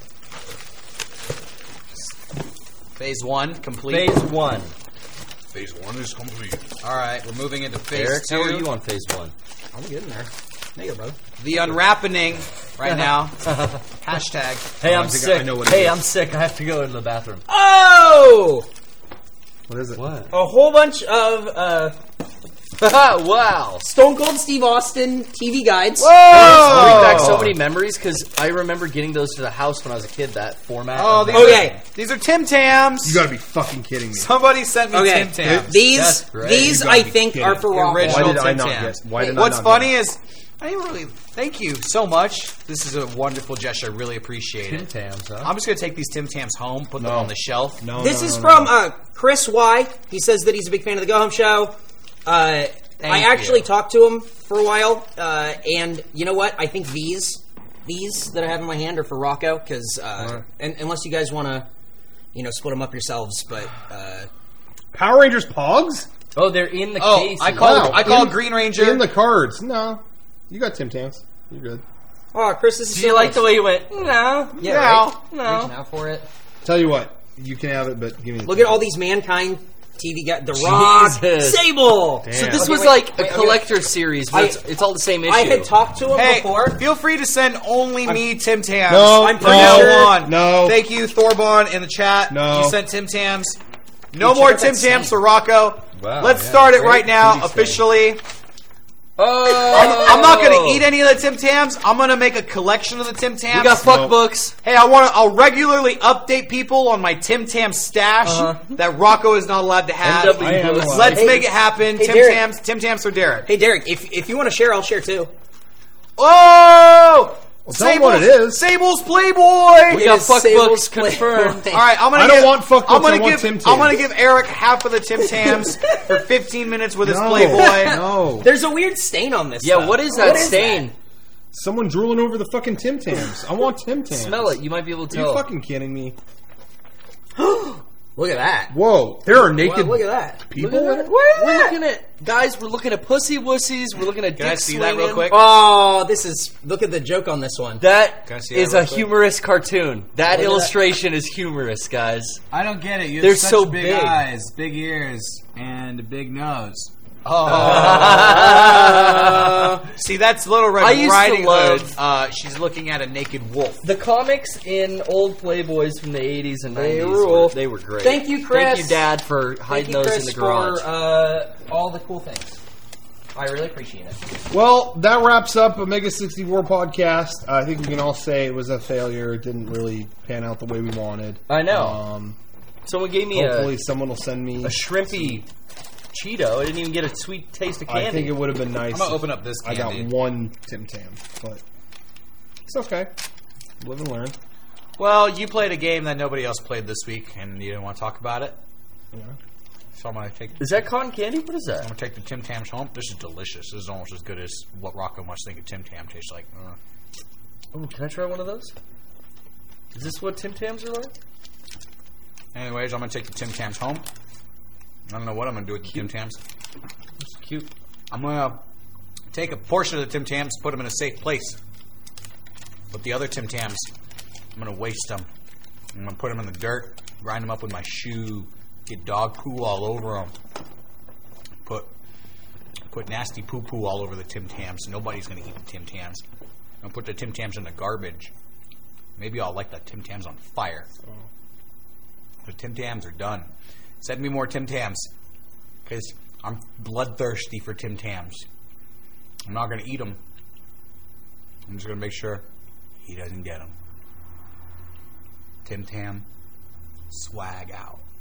Phase one complete. Phase one. Phase one is complete. All right, we're moving into phase Eric, two. how are you on phase one? I'm getting there. There brother. The unwrapping right now. Hashtag. Hey, I I'm think sick. I know what it hey, is. I'm sick. I have to go to the bathroom. Oh! What is it? What? A whole bunch of uh, Wow. Stone Cold Steve Austin T V guides. Bring back so many memories because I remember getting those to the house when I was a kid. That format. Oh, of these that. Okay. are, these are Tim Tams. You gotta be fucking kidding me. Somebody sent me Okay. Tim Tams. These That's great. these You gotta I be think kidding. are for Rocco. Original Why did I Tim not Tams. guess? Why did I What's not funny guess? is, I didn't really. Thank you so much. This is a wonderful gesture. I really appreciate Tim it. Tams, huh? I'm just gonna take these Tim Tams home, put them No. on the shelf. No, This no, is no, from no. uh, Chris Y. He says that he's a big fan of the Go Home Show. Uh, I Thank actually you. talked to him for a while, uh, and you know what? I think these these that I have in my hand are for Rocco because, uh, and, unless you guys want to, you know, split them up yourselves, but uh, Power Rangers Pogs? Oh, they're in the Oh, case. I called. Wow. I called In- Green Ranger. In the cards. No. You got Tim Tams. You're good. oh, Chris, this is Did you so like nice. the way you went? No. Yeah, No. right? No. Reaching out for it. Tell you what. You can have it, but give me the Look Tim at all Tams. these Mankind T V guys. The Rock, Jesus. Sable. So Damn. this Okay, was wait, like wait, a okay. collector series, but I- it's, it's all the same issue. I had talked to him Hey, before. feel free to send only me Tim Tams. No, I'm From pretty now sure- on. No. Thank you, Thorborn, in the chat. No. You sent Tim Tams. No Dude, more check out Tim that Tams stain. for Rocco. Wow, Let's yeah. start it Great right now, cutie stain. officially. Oh, I'm, I'm not going to eat any of the Tim Tams. I'm going to make a collection of the Tim Tams. We got fuck Nope. books. Hey, I want to. I'll regularly update people on my Tim Tam stash Uh-huh. that Rocco is not allowed to have. N W I am books. allowed. Let's Hey, make it happen. hey, Tim Derek. Tams. Tim Tams for Derek. Hey, Derek, if if you want to share, I'll share too. Oh, tell 'em what it is. Sable's Playboy. We It got is fuck Sable's books Playboy. confirmed. All right, I'm gonna. I don't give, want fuck I'm books, gonna I want give. Tim Tams. I'm gonna give Eric half of the Tim Tams for fifteen minutes with his No. Playboy. No. There's a weird stain on this. Yeah, stuff. what is that What stain? Someone drooling over the fucking Tim Tams. I want Tim Tams. Smell it. You might be able to Are you tell. fucking kidding me? Look at that. Whoa. There are naked Wow, look at that. people Look in at it? that. We're looking at guys. We're looking at pussy wussies. We're looking at Can I dick see that real swinging. quick? Oh, this is. Look at the joke on this one. That Can I see that is real a quick? humorous cartoon. That Look at illustration is humorous, guys. I don't get it. You have They're such so big, big. eyes, big ears, and a big nose. See, that's Little Red I used to Riding love- Hood. Uh, she's looking at a naked wolf. The comics in old Playboys from the eighties and They nineties rule. were, they were great. Thank you, Chris. Thank you, Dad, for Thank hiding you, those Chris, in the garage. for uh, all the cool things. I really appreciate it. Well, that wraps up a Mega sixty-four podcast. I think we can all say it was a failure. It didn't really pan out the way we wanted. I know. Um, Someone gave me hopefully, a, someone will send me. a shrimpy Cheeto. I didn't even get a sweet taste of candy. I think it would have been nice. I'm gonna if open up this I got candy. one Tim Tam, but it's okay. Live and learn. Well, you played a game that nobody else played this week, and you didn't want to talk about it. Yeah. So I'm gonna take. Is that cotton candy? What is I'm that? gonna take the Tim Tams home. This is delicious. This is almost as good as what Rocco must think a Tim Tam tastes like. Uh. Oh, can I try one of those? Is this what Tim Tams are like? Anyways, I'm gonna take the Tim Tams home. I don't know what I'm gonna do with the Tim Tams. It's cute. I'm gonna take a portion of the Tim Tams, put them in a safe place. But the other Tim Tams, I'm gonna waste them. I'm gonna put them in the dirt, grind them up with my shoe, get dog poo all over them. Put put nasty poo poo all over the Tim Tams. Nobody's gonna eat the Tim Tams. I'm gonna put the Tim Tams in the garbage. Maybe I'll light the Tim Tams on fire. The Tim Tams are done. Send me more Tim Tams. Because I'm bloodthirsty for Tim Tams. I'm not going to eat them. I'm just going to make sure he doesn't get them. Tim Tam, swag out.